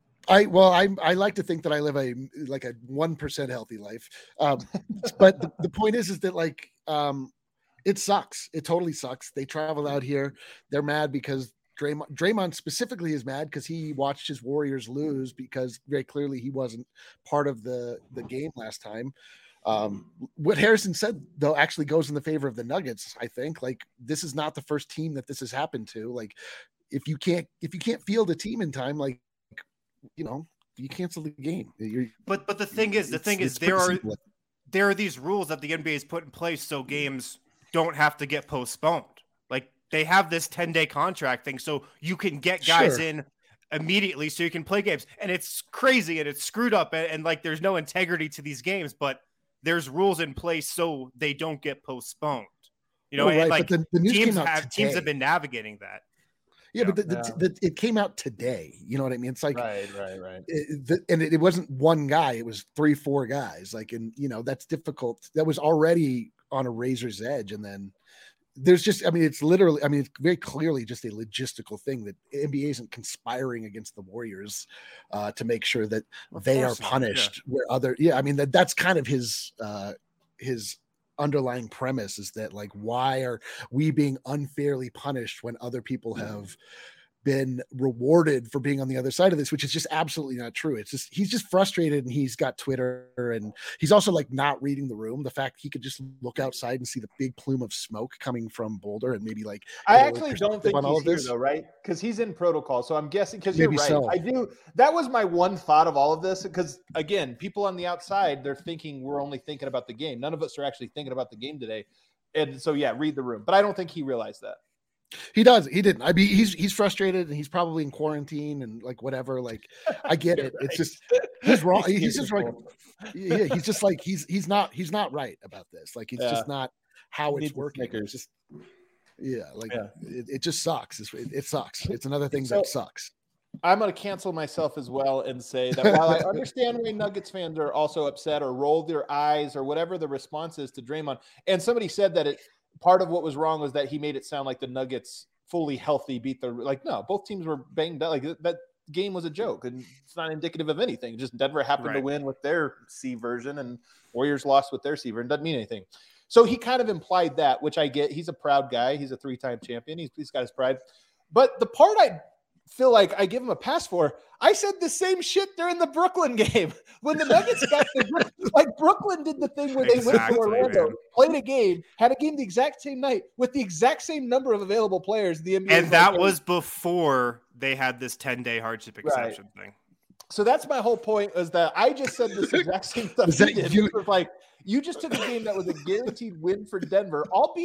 I well, I I like to think that I live a like a one percent healthy life. Um, but the, the point is, is that like. Um, It sucks. It totally sucks. They travel out here. They're mad because Draymond, Draymond specifically is mad because he watched his Warriors lose because very clearly he wasn't part of the, the game last time. Um, what Harrison said, though, actually goes in the favor of the Nuggets, I think. Like, this is not the first team that this has happened to. Like, if you can't if you can't field a team in time, like, you know, you cancel the game. You're, but but the thing is, the thing is, there are simple. there are these rules that the N B A has put in place so games don't have to get postponed. Like, they have this ten-day contract thing, so you can get guys sure. in immediately so you can play games. And it's crazy and it's screwed up and, and like there's no integrity to these games, but there's rules in place so they don't get postponed. You know, oh, right. and like the, the teams have today. teams have been navigating that. Yeah, but the, the, yeah. The, it came out today. You know what I mean? It's like, right, right, right. It, the, and it, it wasn't one guy; it was three, four guys. Like, and you know, that's difficult. That was already on a razor's edge, and then there's just, I mean, it's literally, I mean, it's very clearly just a logistical thing that N B A isn't conspiring against the Warriors uh, to make sure that of they are punished. Yeah. Where other, yeah, I mean, that that's kind of his uh, his. underlying premise is that like, why are we being unfairly punished when other people have been rewarded for being on the other side of this, which is just absolutely not true. It's just, he's just frustrated and he's got Twitter and he's also like not reading the room. The fact he could just look outside and see the big plume of smoke coming from Boulder and maybe like, I actually don't think he's here though, right? Cause he's in protocol. So I'm guessing, cause you're right. So. I do. That was my one thought of all of this. Cause again, people on the outside, they're thinking we're only thinking about the game. None of us are actually thinking about the game today. And so, yeah, read the room, but I don't think he realized that. He does. He didn't. I mean, he's he's frustrated and he's probably in quarantine and like whatever. Like, I get it. It's just he's wrong. He's just like, yeah. He's just like he's he's not he's not right about this. Like, it's yeah. just not how it's working. It's just yeah. Like yeah. It, it just sucks. It's, it, it sucks. It's another thing so, that sucks. I'm going to cancel myself as well and say that while I understand why Nuggets fans are also upset or roll their eyes or whatever the response is to Draymond, and somebody said that it. Part of what was wrong was that he made it sound like the Nuggets fully healthy beat the like no both teams were banged up, like that game was a joke and it's not indicative of anything. Just Denver happened right. to win with their C version and Warriors lost with their C version. Doesn't mean anything. So he kind of implied that, which I get. He's a proud guy. He's a three-time champion. He's, he's got his pride. But the part I feel like I give him a pass for, I said the same shit during the Brooklyn game when the Nuggets got the like Brooklyn did the thing where they exactly, went to Orlando, man. played a game, had a game the exact same night with the exact same number of available players. The N B A and that was before they had this ten-day hardship exception right. thing. So that's my whole point, is that I just said this exact same stuff. He did. You- it was like you just took a game that was a guaranteed win for Denver, albeit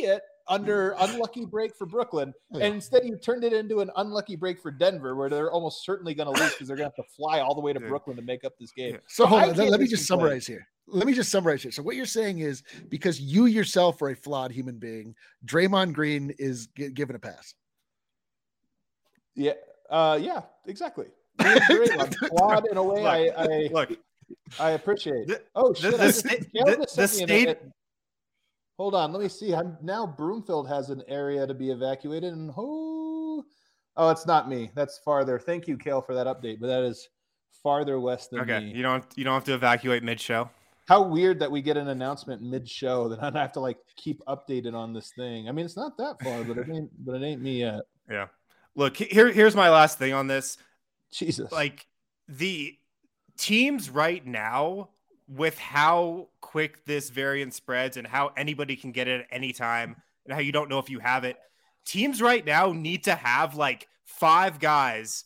under unlucky break for Brooklyn, and instead you turned it into an unlucky break for Denver, where they're almost certainly going to lose because they're going to have to fly all the way to Brooklyn to make up this game. So hold on, let me just summarize here. Let me just summarize here. So what you're saying is because you yourself are a flawed human being, Draymond Green is g- given a pass. Yeah, uh, yeah, exactly. I'm flawed in a way. Look, I, I look. I appreciate. The, oh shit! The, the, just, sta- the, the state. Hold on, let me see. I'm now Broomfield has an area to be evacuated, and oh, oh, it's not me. That's farther. Thank you, Kale, for that update. But that is farther west than okay, me. you don't you don't have to evacuate mid-show. How weird that we get an announcement mid-show that I have to like keep updated on this thing. I mean, it's not that far, but it ain't. But it ain't me yet. Yeah. Look, here here's my last thing on this. Jesus. Like the teams right now, with how quick this variant spreads and how anybody can get it at any time and how you don't know if you have it, teams right now need to have like five guys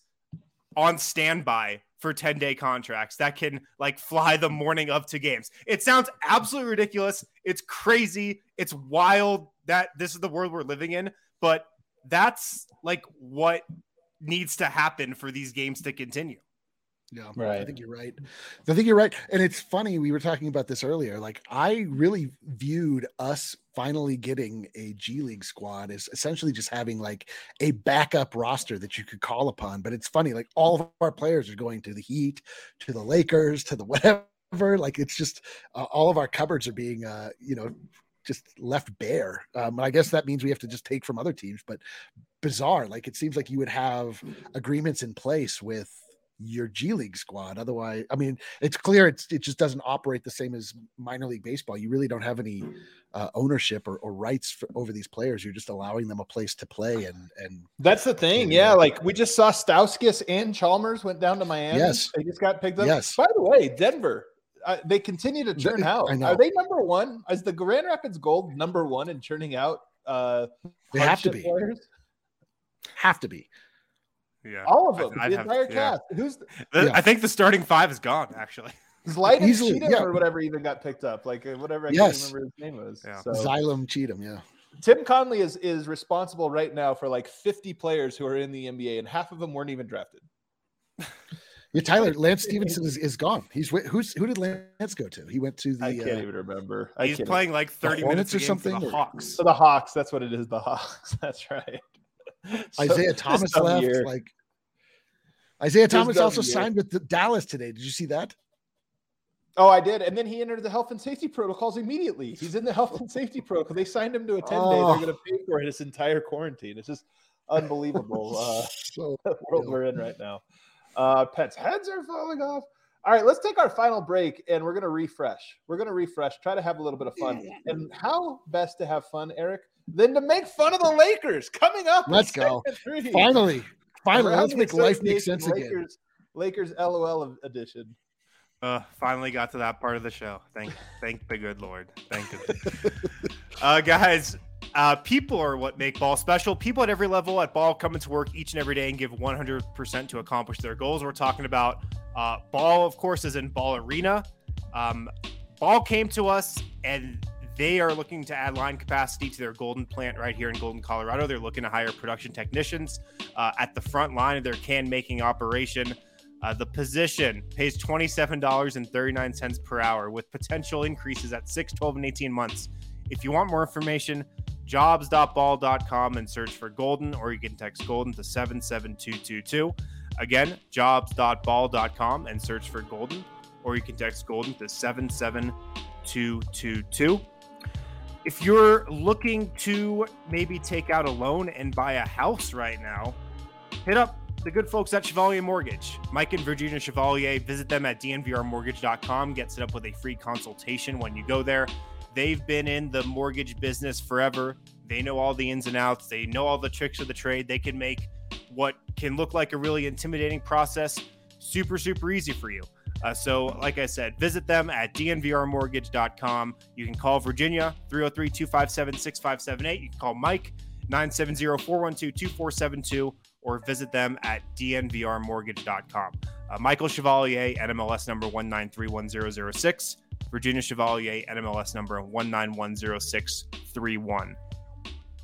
on standby for ten-day contracts that can like fly the morning of to games. It sounds absolutely ridiculous. It's crazy. It's wild that this is the world we're living in, but that's like what needs to happen for these games to continue. Yeah, right. I think you're right. I think you're right. And it's funny, we were talking about this earlier. Like, I really viewed us finally getting a G League squad as essentially just having like a backup roster that you could call upon. But it's funny, like all of our players are going to the Heat, to the Lakers, to the whatever. Like, it's just uh, all of our cupboards are being, uh, you know, just left bare. Um, I guess that means we have to just take from other teams, but bizarre. Like, it seems like you would have agreements in place with your G League squad. Otherwise, I mean, it's clear it's, it just doesn't operate the same as minor league baseball. You really don't have any uh, ownership or, or rights for, over these players. You're just allowing them a place to play. And, and that's the thing. Yeah. Like we just saw Stauskas and Chalmers went down to Miami. Yes. They just got picked up. Yes. By the way, Denver, uh, they continue to churn out. Are they number one? Is the Grand Rapids Gold number one in churning out? Uh, they have to be. Players? Have to be. Yeah, all of them. I'd the have, entire yeah. cast. Who's? The, yeah. I think the starting five is gone. Actually, Zlatan Easily, Cheatham yeah. or whatever even got picked up. Like whatever. I yes. can't remember his name was. Yeah. So. Xylem Cheatham. Yeah. Tim Conley is is responsible right now for like fifty players who are in the N B A, and half of them weren't even drafted. Yeah, Tyler Lance Stevenson is, is gone. He's who's who did Lance go to? He went to the. I can't uh, even remember. I He's can't playing like thirty minutes or a game something. For the or? Hawks. So the Hawks. That's what it is. The Hawks. That's right. Isaiah so, Thomas left. Year. Like Isaiah Thomas also year. signed with the Dallas today. Did you see that? Oh, I did. And then he entered the health and safety protocols immediately. He's in the health and safety protocol. They signed him to a ten day. Oh. They're going to pay for his entire quarantine. It's just unbelievable uh, so, the world we're in right now. Uh, pets' heads are falling off. All right, let's take our final break, and we're going to refresh. We're going to refresh, try to have a little bit of fun. And how best to have fun, Eric, than to make fun of the Lakers coming up? Let's go. Finally. Finally, let's make life make sense Lakers, again. Lakers LOL edition. Uh, finally got to that part of the show. Thank, thank the good Lord. Thank you. uh, guys, uh, people are what make ball special. People at every level at ball come into work each and every day and give one hundred percent to accomplish their goals. We're talking about uh, ball, of course, is in Ball Arena. Um, ball came to us and they are looking to add line capacity to their Golden plant right here in Golden, Colorado. They're looking to hire production technicians uh, at the front line of their can making operation. Uh, the position pays twenty-seven dollars and thirty-nine cents per hour with potential increases at six, twelve, and eighteen months. If you want more information, jobs dot ball dot com and search for Golden, or you can text Golden to seven seven two two two. Again, jobs dot ball dot com and search for Golden, or you can text Golden to seven seven two two two. If you're looking to maybe take out a loan and buy a house right now, hit up the good folks at Chevalier Mortgage. Mike and Virginia Chevalier, visit them at d n v r mortgage dot com. Get set up with a free consultation when you go there. They've been in the mortgage business forever. They know all the ins and outs. They know all the tricks of the trade. They can make what can look like a really intimidating process super, super easy for you. Uh, so, like I said, visit them at d n v r mortgage dot com. You can call Virginia, three oh three, two five seven, six five seven eight. You can call Mike, nine seven zero, four one two, two four seven two. Or visit them at d n v r mortgage dot com. Uh, Michael Chevalier, N M L S number one nine three one zero zero six. Virginia Chevalier, N M L S number one nine one zero six three one.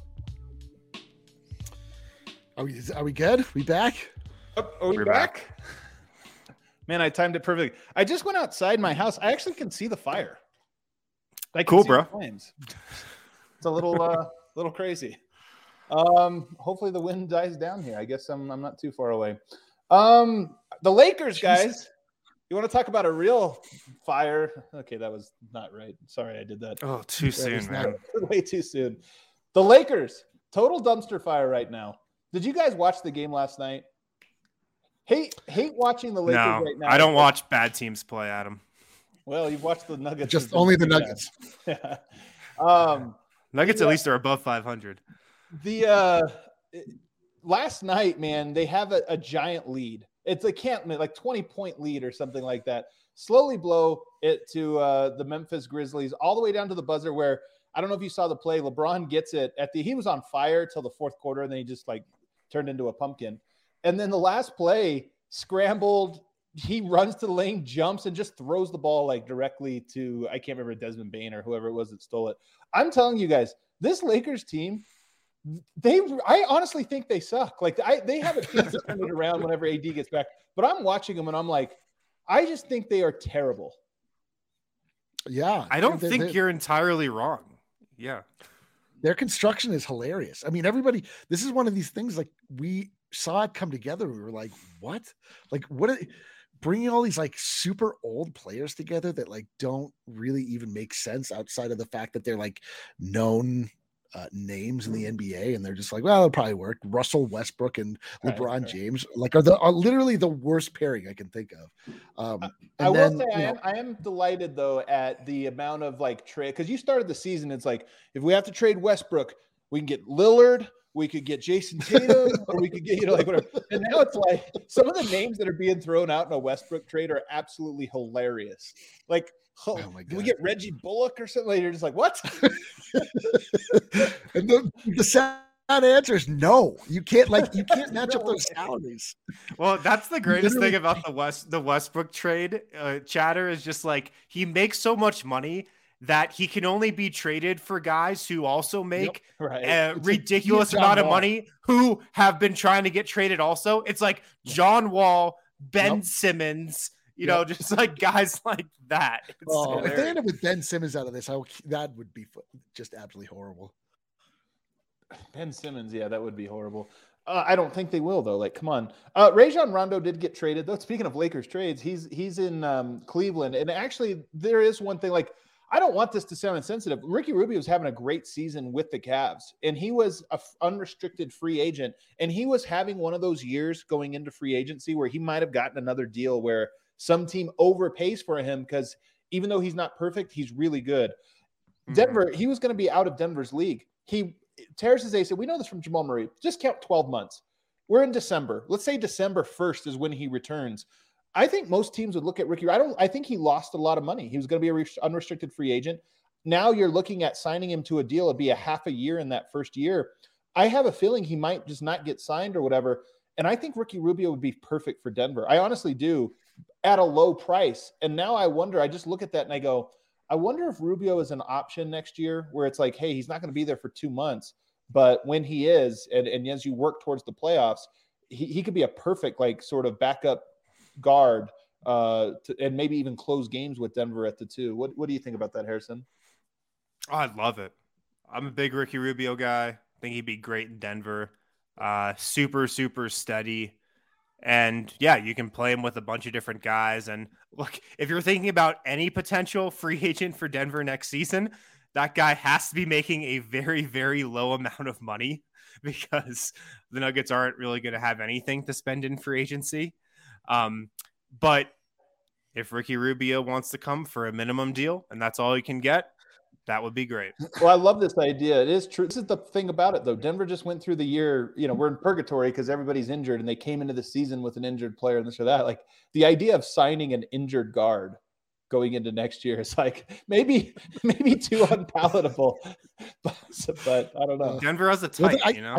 Are we, are we good? We back? Oh, are we We're back? back. Man, I timed it perfectly. I just went outside my house. I actually can see the fire. I can Cool, see bro. the flames. It's a little, uh, little crazy. Um, hopefully the wind dies down here. I guess I'm, I'm not too far away. Um, the Lakers, guys. You want to talk about a real fire? Okay, that was not right. Sorry, I did that. Oh, too soon, man. Way too soon. The Lakers, total dumpster fire right now. Did you guys watch the game last night? Hate hate watching the Lakers No, right now. I don't watch bad teams play, Adam. Well, you've watched the Nuggets. Just only the Nuggets. Yeah. um, Nuggets yeah. at least are above five hundred. The uh, last night, man, they have a, a giant lead. It's a can't like twenty point lead or something like that. Slowly blow it to uh, the Memphis Grizzlies all the way down to the buzzer where I don't know if you saw the play. LeBron gets it at the he was on fire till the fourth quarter and then he just like turned into a pumpkin. And then the last play scrambled. He runs to the lane, jumps, and just throws the ball like directly to I can't remember Desmond Bain or whoever it was that stole it. I'm telling you guys, this Lakers team. They, I honestly think they suck. Like I, they have a chance to turn it around whenever A D gets back. But I'm watching them and I'm like, I just think they are terrible. Yeah, I don't they, think they, you're entirely wrong. Yeah, their construction is hilarious. I mean, everybody. This is one of these things like we saw it come together. We were like, what? Like what? Are, bringing all these like super old players together that like don't really even make sense outside of the fact that they're like known. Uh, names in the N B A, and they're just like, well, it'll probably work. Russell Westbrook and LeBron right, right. James, like, are the are literally the worst pairing I can think of. Um, I then, will say, I know, am, I am delighted though at the amount of like trade because you started the season. It's like if we have to trade Westbrook, we can get Lillard, we could get Jason Tatum, or we could get you know like whatever. And now it's like some of the names that are being thrown out in a Westbrook trade are absolutely hilarious. Like. Oh, oh my God. Do we get Reggie Bullock or something? You're just like, what? And the, the sad answer is no. You can't like you can't match no. up those salaries. Well, that's the greatest thing about the West the Westbrook trade uh, chatter is just like he makes so much money that he can only be traded for guys who also make yep, right. a it's ridiculous a, amount of money who have been trying to get traded also. It's like John Wall, Ben yep. Simmons, you yep. know, just like guys like that. Oh, if they end up with Ben Simmons out of this, I, that would be just absolutely horrible. Ben Simmons, yeah, that would be horrible. Uh, I don't think they will, though. Like, come on. Uh, Rajon Rondo did get traded, though. Speaking of Lakers trades, he's he's in um, Cleveland. And actually, there is one thing, like, I don't want this to sound insensitive. Ricky Rubio was having a great season with the Cavs, and he was an f- unrestricted free agent, and he was having one of those years going into free agency where he might have gotten another deal where some team overpays for him because even though he's not perfect, he's really good. Mm-hmm. Denver, he was going to be out of Denver's league. He tears his A C L. We know this from Jamal Murray. Just count twelve months. We're in December. Let's say December first is when he returns. I think most teams would look at Ricky. I don't. I think he lost a lot of money. He was going to be an unrestricted free agent. Now you're looking at signing him to a deal. It'd be a half a year in that first year. I have a feeling he might just not get signed or whatever. And I think Ricky Rubio would be perfect for Denver. I honestly do, at a low price. And now I wonder. I just look at that and I go, I wonder if Rubio is an option next year, where it's like, hey, he's not going to be there for two months, but when he is, and, and as you work towards the playoffs, he, he could be a perfect like sort of backup guard uh to, and maybe even close games with Denver at the two. What what do you think about that, Harrison? Oh, I love it. I'm a big Ricky Rubio guy. I think he'd be great in Denver. Uh super super steady, and yeah, you can play him with a bunch of different guys. And look, if you're thinking about any potential free agent for Denver next season, that guy has to be making a very very low amount of money because the Nuggets aren't really going to have anything to spend in free agency. Um, but if Ricky Rubio wants to come for a minimum deal and that's all he can get, that would be great. Well, I love this idea. It is true. This is the thing about it, though. Denver just went through the year, you know, we're in purgatory because everybody's injured and they came into the season with an injured player and this or that. Like the idea of signing an injured guard going into next year is like maybe, maybe too unpalatable, but, but I don't know. Denver has a type, I, you know. I,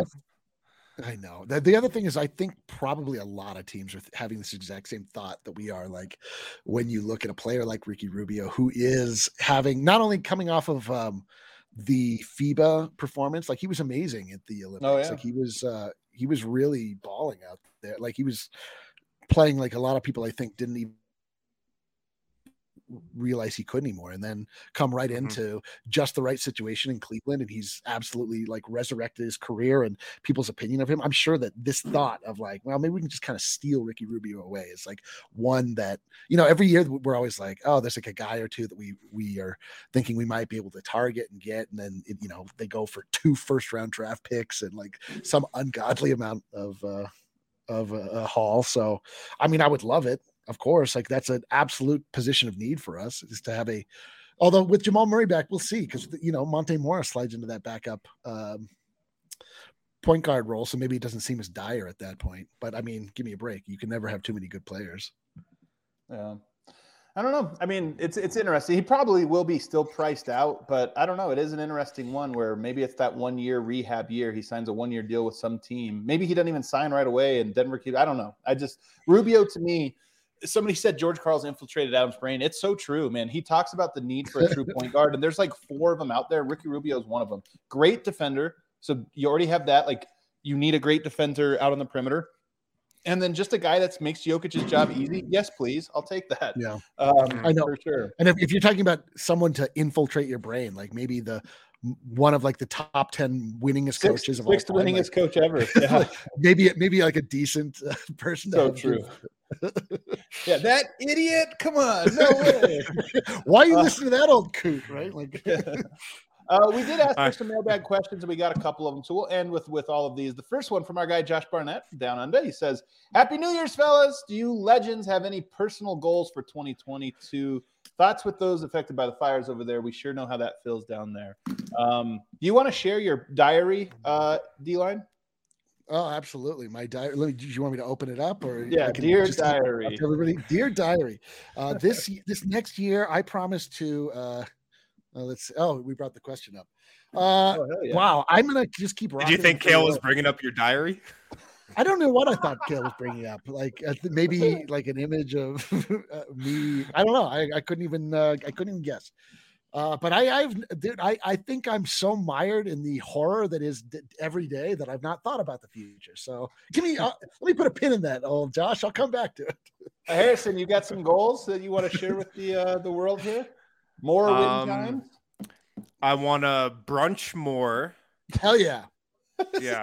I know that the other thing is I think probably a lot of teams are having this exact same thought that we are. Like when you look at a player like Ricky Rubio, who is having not only coming off of um, the FIBA performance, like he was amazing at the Olympics. Oh, yeah. Like he was, uh, he was really balling out there. Like he was playing like a lot of people I think didn't even realize he could anymore, and then come right mm-hmm. into just the right situation in Cleveland, and he's absolutely like resurrected his career and people's opinion of him. I'm sure that this thought of like, well, maybe we can just kind of steal Ricky Rubio away is like one that, you know, every year we're always like, oh, there's like a guy or two that we we are thinking we might be able to target and get, and then it, you know, they go for two first round draft picks and like some ungodly amount of uh of a, a haul. So I mean, I would love it. Of course, like that's an absolute position of need for us is to have a, although with Jamal Murray back, we'll see. Cause you know, Monte Morris slides into that backup um, point guard role. So maybe it doesn't seem as dire at that point, but I mean, give me a break. You can never have too many good players. Yeah. I don't know. I mean, it's, it's interesting. He probably will be still priced out, but I don't know. It is an interesting one where maybe it's that one year rehab year. He signs a one year deal with some team. Maybe he doesn't even sign right away and Denver keeps, I don't know. I just, Rubio to me, somebody said George Karl's infiltrated Adam's brain. It's so true, man. He talks about the need for a true point guard, and there's like four of them out there. Ricky Rubio is one of them. Great defender. So you already have that. Like you need a great defender out on the perimeter. And then just a guy that makes Jokic's job easy. Yes, please. I'll take that. Yeah. Um, I know. For sure. And if, if you're talking about someone to infiltrate your brain, like maybe the one of like the top ten winningest sixth, coaches of sixth all time. winningest like, coach ever. Yeah. maybe, maybe like a decent uh, person. So true. Yeah, that idiot. Come on. No way. Why are you uh, listening to that old coot, right? Like uh, we did ask for some mailbag questions, and we got a couple of them. So we'll end with, with all of these. The first one from our guy, Josh Barnett from Down Under. He says, Happy New Year's, fellas. Do you legends have any personal goals for twenty twenty-two? Thoughts with those affected by the fires over there? We sure know how that feels down there. Um, do you want to share your diary, uh, D-Line? Oh, absolutely. My diary. Let me, do you want me to open it up or? Yeah, dear diary. Everybody, dear diary. Uh, this this next year, I promise to. Uh, uh, let's. Oh, we brought the question up. Uh, oh, yeah. Wow, I'm gonna just keep. Did you think Kale was bringing up your diary? I don't know what I thought Kale was bringing up. Like uh, maybe like an image of uh, me. I don't know. I, I couldn't even. Uh, I couldn't even guess. Uh, but I, I've, dude, I, I think I'm so mired in the horror that is d- every day that I've not thought about the future. So give me, uh, let me put a pin in that, old Josh. I'll come back to it. Uh, Harrison, you got some goals that you want to share with the uh, the world here? More win um, time. I want to brunch more. Hell yeah, yeah.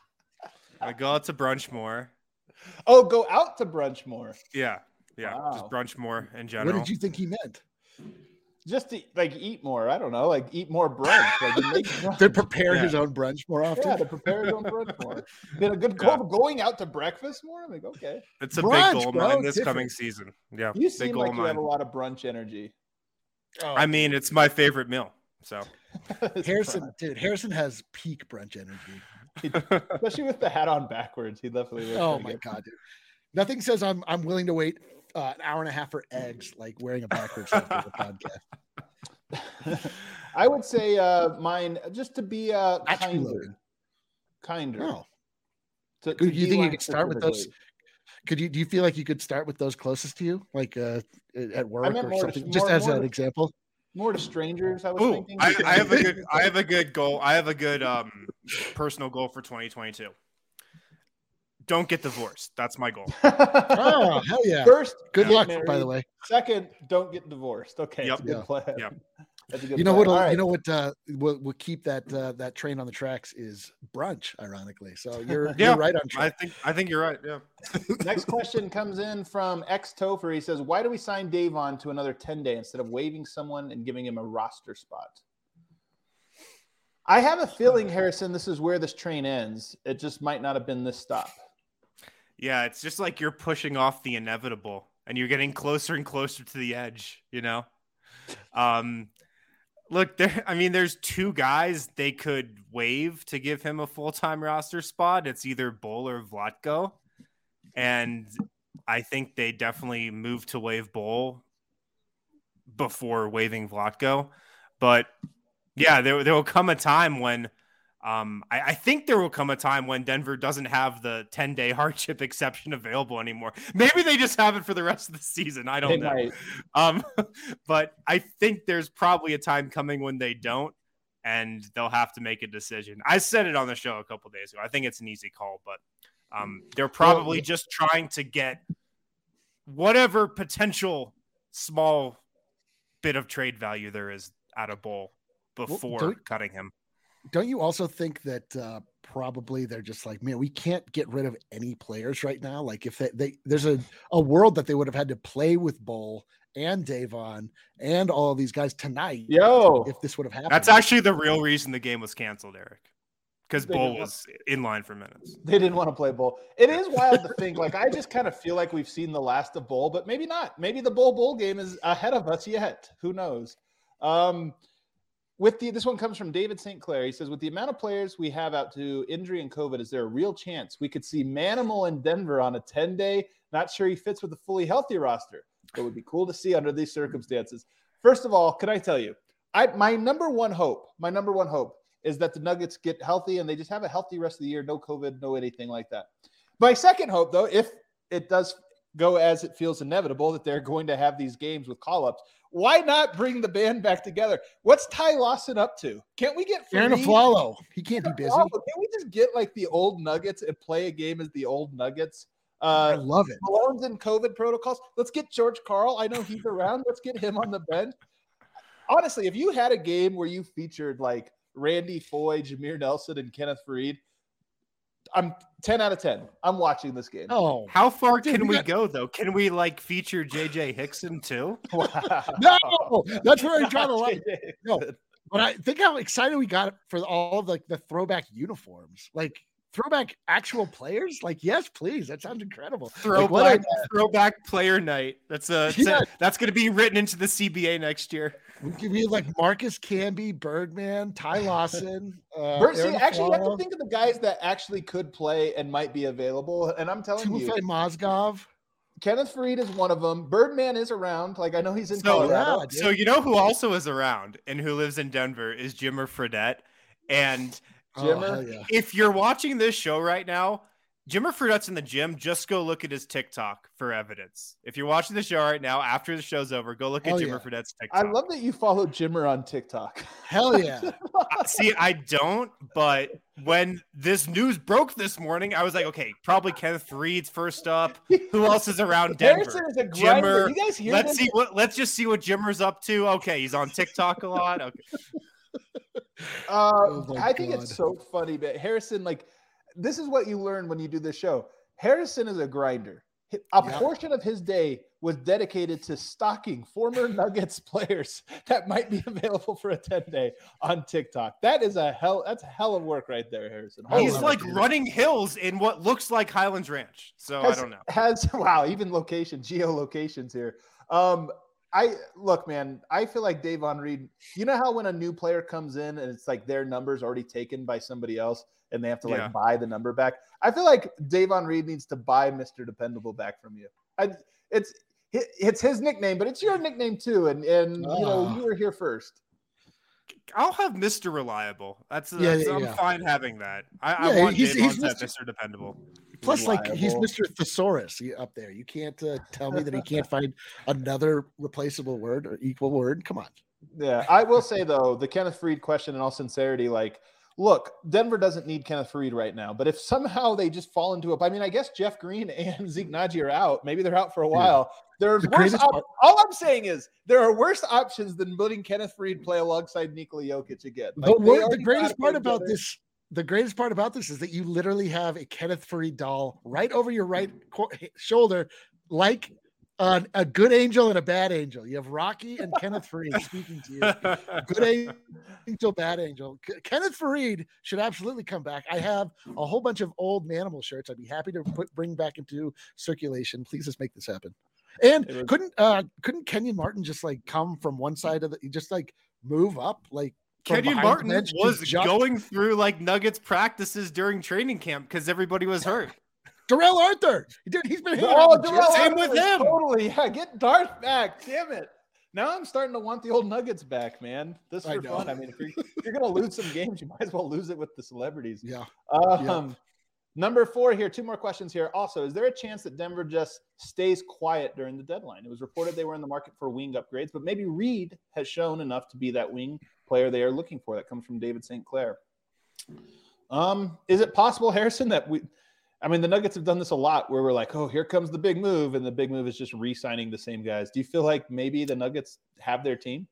I go out to brunch more. Oh, go out to brunch more. Yeah, yeah. Wow. Just brunch more in general. What did you think he meant? Just to like eat more. I don't know, like eat more brunch. Like make brunch. To prepare yeah. his own brunch more often. Yeah, to prepare his own brunch more. Been a good goal. Yeah. Going out to breakfast more. I'm like, okay, it's a brunch, big goal of mine this different. coming season. Yeah, you big seem goal like you mine. have a lot of brunch energy. Oh. I mean, it's my favorite meal. So Harrison, fun. dude, Harrison has peak brunch energy, especially with the hat on backwards. He definitely. Oh my god, dude! Nothing says I'm I'm willing to wait uh, an hour and a half for eggs like wearing a backwards after the podcast. I would say uh mine just to be uh kinder. Kinder. Oh. To, to you think you could start with those? Could you do you feel like you could start with those closest to you, like uh at work or something? To, just more, as more an to, example. More to strangers, I was Ooh, thinking. I, I have a good I have a good goal. I have a good um personal goal for twenty twenty-two. Don't get divorced. That's my goal. Oh, hell yeah. First, good luck, married. By the way. Second, don't get divorced. Okay. Yep. That's a good yeah. plan. Yep. That's a good you know plan. what? Right. You know what? Uh, will will keep that uh, that train on the tracks is brunch. Ironically, so you're yeah, you're right on track. I think I think you're right. Yeah. Next question comes in from X Topher. He says, "Why do we sign Davon to another ten day instead of waiving someone and giving him a roster spot?" I have a feeling, Harrison, this is where this train ends. It just might not have been this stop. Yeah, it's just like you're pushing off the inevitable and you're getting closer and closer to the edge, you know? Um, look, there, I mean, there's two guys they could waive to give him a full-time roster spot. It's either Bol or Vlatko. And I think they definitely move to waive Bol before waiving Vlatko. But yeah, there, there will come a time when Um, I, I think there will come a time when Denver doesn't have the ten-day hardship exception available anymore. Maybe they just have it for the rest of the season. I don't they know. Might. Um, but I think there's probably a time coming when they don't. and they'll have to make a decision. I said it on the show a couple days ago. I think it's an easy call, but um, they're probably just trying to get whatever potential small bit of trade value there is out of Bull before well, cutting him. Don't you also think that uh, probably they're just like, man, we can't get rid of any players right now? Like if they, they there's a, a world that they would have had to play with Bull and Davon and all of these guys tonight. Yo, if this would have happened. That's actually the real reason the game was canceled, Eric. Because Bull was in line for minutes. They didn't want to play Bull. It is wild to think, like, I just kind of feel like we've seen the last of Bull, but maybe not. Maybe the Bull Bull game is ahead of us yet. Who knows? Um, with the this one comes from David Saint Clair. He says, with the amount of players we have out to injury and COVID, is there a real chance we could see Manimal in Denver on a ten-day? Not sure he fits with a fully healthy roster. It would be cool to see under these circumstances. First of all, can I tell you, I my number one hope, my number one hope is that the Nuggets get healthy and they just have a healthy rest of the year. No COVID, no anything like that. My second hope, though, if it does go as it feels inevitable that they're going to have these games with call-ups, why not bring the band back together? What's Ty Lawson up to? Can't we get Aaron Aflalo? He can't be busy. Can't we just get like the old Nuggets and play a game as the old Nuggets? Uh, I love it. Malone's in COVID protocols. Let's get George Karl. I know he's around. Let's get him on the bench. Honestly, if you had a game where you featured like Randy Foye, Jameer Nelson, and Kenneth Faried, I'm ten out of ten. I'm watching this game. Oh, how far dude, can we got... go though? Can we like feature J J Hickson too? Wow. No, that's where I draw the line. No, but I think how excited we got for all of like the throwback uniforms, like throwback actual players. Like, yes, please. That sounds incredible. Throwback, like, I, throwback player night. That's a, yeah. a that's going to be written into the C B A next year. We could be like Marcus Camby, Birdman, Ty Lawson. Uh, Bird, see, actually, you have to think of the guys that actually could play and might be available. And I'm telling Timofey you, Mozgov. Kenneth Faried is one of them. Birdman is around. Like, I know he's in so, Colorado. Yeah, so you know who also is around and who lives in Denver is Jimmer Fredette. And Jimmer, oh, yeah. if you're watching this show right now, Jimmer Fredette's in the gym. Just go look at his TikTok for evidence. If you're watching the show right now, after the show's over, go look at Hell Jimmer yeah. Fredette's TikTok. I love that you follow Jimmer on TikTok. Hell yeah. See, I don't, but when this news broke this morning, I was like, okay, probably Kenneth Faried's first up. Who else is around Denver? Harrison is a grinder. Jimmer. You guys hear let's this? see what. Let's just see what Jimmer's up to. Okay, he's on TikTok a lot. Okay. Uh, oh I think God. it's so funny, but Harrison, like, this is what you learn when you do this show. Harrison is a grinder. A yeah. portion of his day was dedicated to stalking former Nuggets players that might be available for a ten-day on TikTok. That is a hell. That's a hell of work right there, Harrison. He's like it. running hills in what looks like Highlands Ranch. So has, I don't know. Has wow, even location, geolocations here. Um, I look, man, I feel like Davon Reed, you know how when a new player comes in and it's like their number's already taken by somebody else and they have to like yeah. buy the number back. I feel like Davon Reed needs to buy Mister Dependable back from you. I, it's it's his nickname, but it's your nickname too. And and oh. you know, you were here first. I'll have Mister Reliable. That's, yeah, that's yeah, I'm yeah. fine having that. I, yeah, I want he's, Davon he's to Mister Mister Dependable. Plus, Reliable. like, he's Mister Thesaurus up there. You can't uh, tell me that he can't find another replaceable word or equal word. Come on. Yeah, I will say, though, the Kenneth Faried question in all sincerity, like, look, Denver doesn't need Kenneth Faried right now, but if somehow they just fall into it, I mean, I guess Jeff Green and Zeke Naji are out. Maybe they're out for a while. There's the worse op- all I'm saying is there are worse options than letting Kenneth Faried play alongside Nikola Jokic again. Like, the, the greatest part about together. this The greatest part about this is that you literally have a Kenneth Faried doll right over your right co- shoulder, like uh, a good angel and a bad angel. You have Rocky and Kenneth Faried speaking to you. Good angel, bad angel. K- Kenneth Faried should absolutely come back. I have a whole bunch of old Manimal shirts. I'd be happy to put bring back into circulation. Please just make this happen. And was- couldn't uh, couldn't Kenyon Martin just like come from one side of the just like move up like. Kenyon Martin was going through like Nuggets practices during training camp because everybody was hurt. Darrell Arthur, he did, he's been oh, Darrell same Arthur, with him. Totally, yeah. Get Darth back, damn it! Now I'm starting to want the old Nuggets back, man. This is for fun. I mean, if you're, if you're gonna lose some games, you might as well lose it with the celebrities. Yeah. Um, yeah. Number four here, two more questions here. Also, is there a chance that Denver just stays quiet during the deadline? It was reported they were in the market for wing upgrades, but maybe Reed has shown enough to be that wing player they are looking for. That comes from David Saint Clair. Um, is it possible, Harrison, that we – I mean, the Nuggets have done this a lot where we're like, oh, here comes the big move, and the big move is just re-signing the same guys. Do you feel like maybe the Nuggets have their team?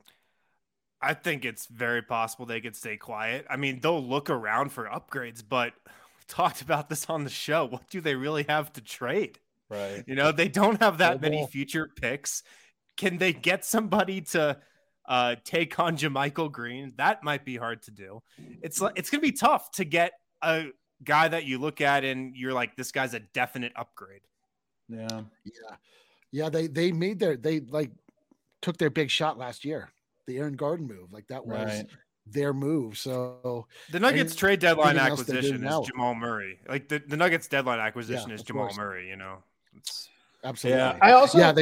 I think it's very possible they could stay quiet. I mean, they'll look around for upgrades, but – talked about this on the show. What do they really have to trade? Right. You know, they don't have that many future picks. Can they get somebody to uh, take on JaMychal Green? That might be hard to do. It's like, it's going to be tough to get a guy that you look at and you're like, this guy's a definite upgrade. Yeah. Yeah. Yeah. They, they made their, they like took their big shot last year. The Aaron Gordon move. Like that was right. their move. So the Nuggets trade deadline acquisition is Jamal Murray. Like the, the Nuggets deadline acquisition yeah, is Jamal course. Murray, you know. It's absolutely. Yeah. I also yeah, they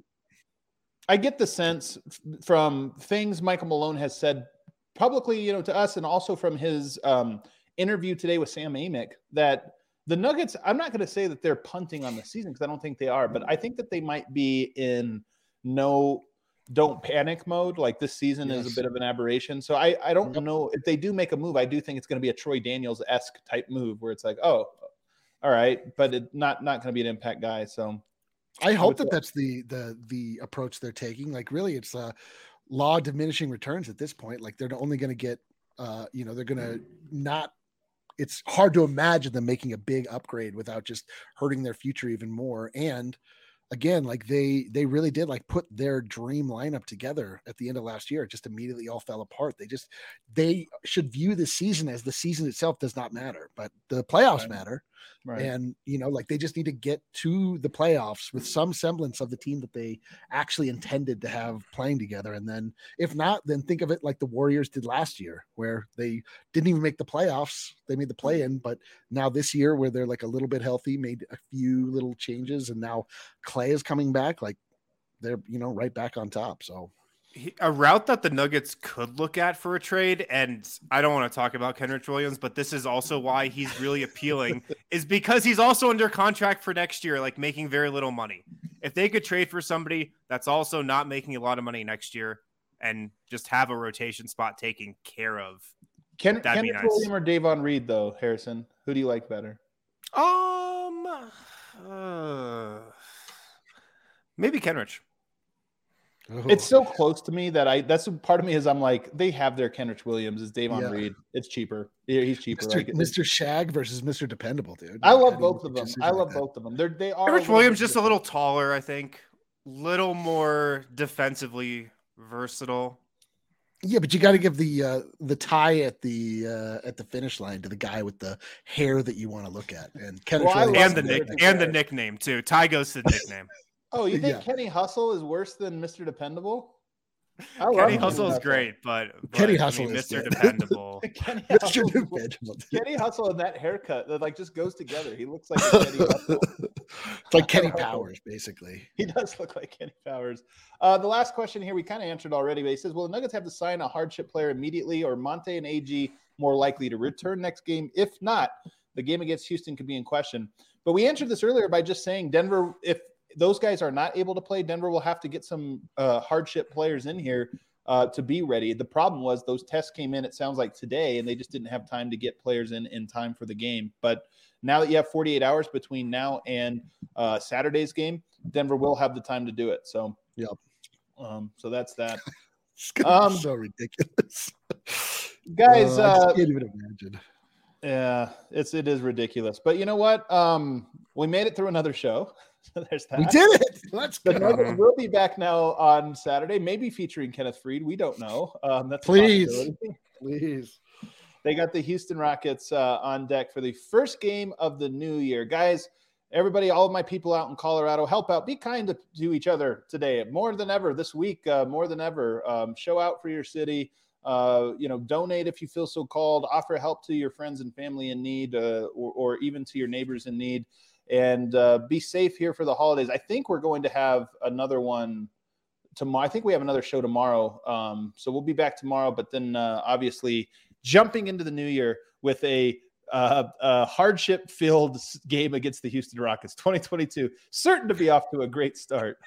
I get the sense from things Michael Malone has said publicly, you know, to us, and also from his um, interview today with Sam Amick, that the Nuggets, I'm not going to say that they're punting on the season because I don't think they are, but I think that they might be in no don't panic mode. Like this season yes. is a bit of an aberration. So I, I don't know if they do make a move. I do think it's going to be a Troy Daniels-esque type move where it's like, oh, all right, but it not, not going to be an impact guy. So I hope I that say. that's the, the, the approach they're taking. Like really it's a law of diminishing returns at this point. Like they're only going to get, uh, you know, they're going to not, it's hard to imagine them making a big upgrade without just hurting their future even more. And again, like they, they really did like put their dream lineup together at the end of last year. It just immediately all fell apart. They just, they should view the season as the season itself does not matter, but the playoffs right. matter. Right. And, you know, like they just need to get to the playoffs with some semblance of the team that they actually intended to have playing together. And then if not, then think of it like the Warriors did last year, where they didn't even make the playoffs. They made the play in, but now this year where they're like a little bit healthy, made a few little changes. And now Clay is coming back. Like they're, you know, right back on top. So a route that the Nuggets could look at for a trade, and I don't want to talk about Kenrich Williams, but this is also why he's really appealing, is because he's also under contract for next year, like making very little money. If they could trade for somebody that's also not making a lot of money next year and just have a rotation spot taken care of, Ken, that'd Kenrich be nice. Williams or Davon Reed, though, Harrison? Who do you like better? Um, uh, maybe Kenrich. Oh. It's so close to me that I that's part of me is I'm like, they have their Kenrich Williams is Davon yeah. Reed. It's cheaper. Yeah, he's cheaper. Mister Like, Mister Shag versus Mister Dependable, dude. I love both of them. I love like both of them. They're they are Kenrich Williams just different. a little taller, I think. Little more defensively versatile. Yeah, but you got to give the uh, the tie at the uh, at the finish line to the guy with the hair that you want to look at, and Kenrich well, Williams and the nick and the nickname too. Tie goes to the nickname. Oh, you think yeah. Kenny Hustle is worse than Mister Dependable? I Kenny Hustle is great, but, but Kenny Hustle I mean, is Mister Dependable. Kenny Hustle, Dependable. Kenny Hustle and that haircut that like just goes together. He looks like a Kenny Hustle. It's like Kenny Powers, basically. He does look like Kenny Powers. Uh, the last question here we kind of answered already, but he says, "Will the Nuggets have to sign a hardship player immediately, or Monte and A G more likely to return next game? If not, the game against Houston could be in question." But we answered this earlier by just saying Denver, if those guys are not able to play, Denver will have to get some uh, hardship players in here uh, to be ready. The problem was those tests came in, it sounds like today, and they just didn't have time to get players in in time for the game. But now that you have forty-eight hours between now and uh, Saturday's game, Denver will have the time to do it. So, yep. Um, so that's that. It's gonna um, be so ridiculous, guys. Uh, uh, I can't even imagine. Yeah, it's it is ridiculous. But you know what? Um, we made it through another show. So there's that. We did it. Let's go. The Nuggets will be back now on Saturday, maybe featuring Kenneth Faried. We don't know. Um, that's please, please. They got the Houston Rockets uh, on deck for the first game of the new year, guys. Everybody, all of my people out in Colorado, help out. Be kind to, to each other today, more than ever this week. Uh, more than ever, um, show out for your city. Uh, you know, donate if you feel so called. Offer help to your friends and family in need, uh, or, or even to your neighbors in need. And uh, be safe here for the holidays. I think we're going to have another one tomorrow. I think we have another show tomorrow. Um, so we'll be back tomorrow. But then, uh, obviously, jumping into the new year with a uh, uh, hardship-filled game against the Houston Rockets. twenty twenty-two, certain to be off to a great start.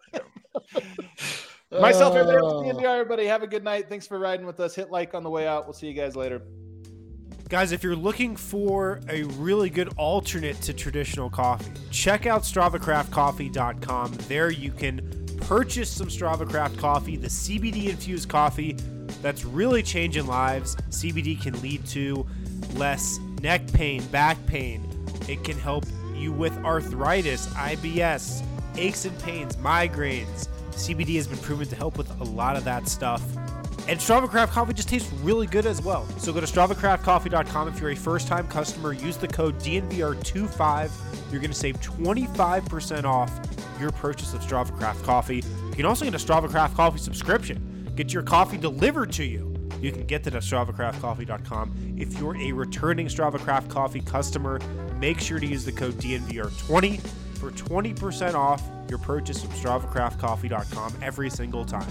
Myself, uh, everybody else, D N V R, everybody, have a good night. Thanks for riding with us. Hit like on the way out. We'll see you guys later. Guys, if you're looking for a really good alternate to traditional coffee, check out Strava Craft Coffee dot com. There you can purchase some Strava Craft coffee, the C B D-infused coffee that's really changing lives. C B D can lead to less neck pain, back pain. It can help you with arthritis, I B S, aches and pains, migraines. C B D has been proven to help with a lot of that stuff. And Strava Craft Coffee just tastes really good as well. So go to Strava Craft Coffee dot com. If you're a first-time customer, use the code D N V R twenty-five. You're going to save twenty-five percent off your purchase of Strava Craft Coffee. You can also get a Strava Craft Coffee subscription. Get your coffee delivered to you. You can get that at Strava Craft Coffee dot com. If you're a returning Strava Craft Coffee customer, make sure to use the code D N V R twenty for twenty percent off your purchase of Strava Craft Coffee dot com every single time.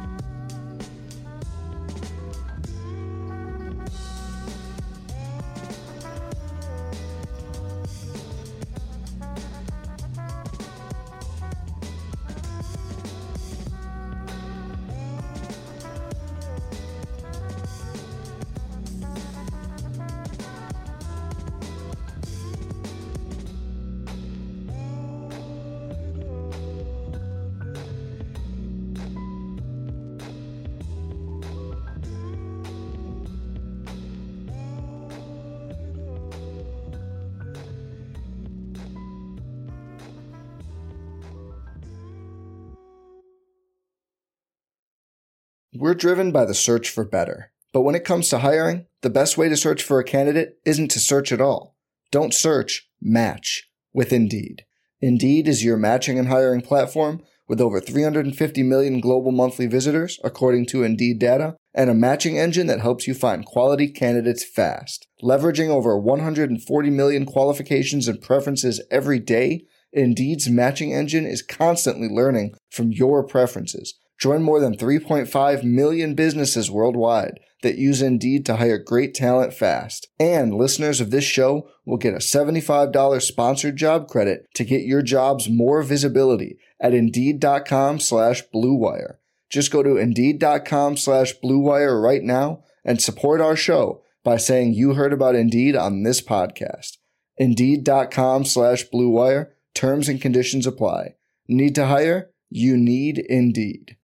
We're driven by the search for better. But when it comes to hiring, the best way to search for a candidate isn't to search at all. Don't search, match with Indeed. Indeed is your matching and hiring platform with over three hundred fifty million global monthly visitors, according to Indeed data, and a matching engine that helps you find quality candidates fast. Leveraging over one hundred forty million qualifications and preferences every day, Indeed's matching engine is constantly learning from your preferences. Join more than three point five million businesses worldwide that use Indeed to hire great talent fast. And listeners of this show will get a seventy-five dollars sponsored job credit to get your jobs more visibility at Indeed.com slash Blue Wire. Just go to Indeed.com slash Blue Wire right now and support our show by saying you heard about Indeed on this podcast. Indeed.com slash Blue Wire. Terms and conditions apply. Need to hire? You need Indeed.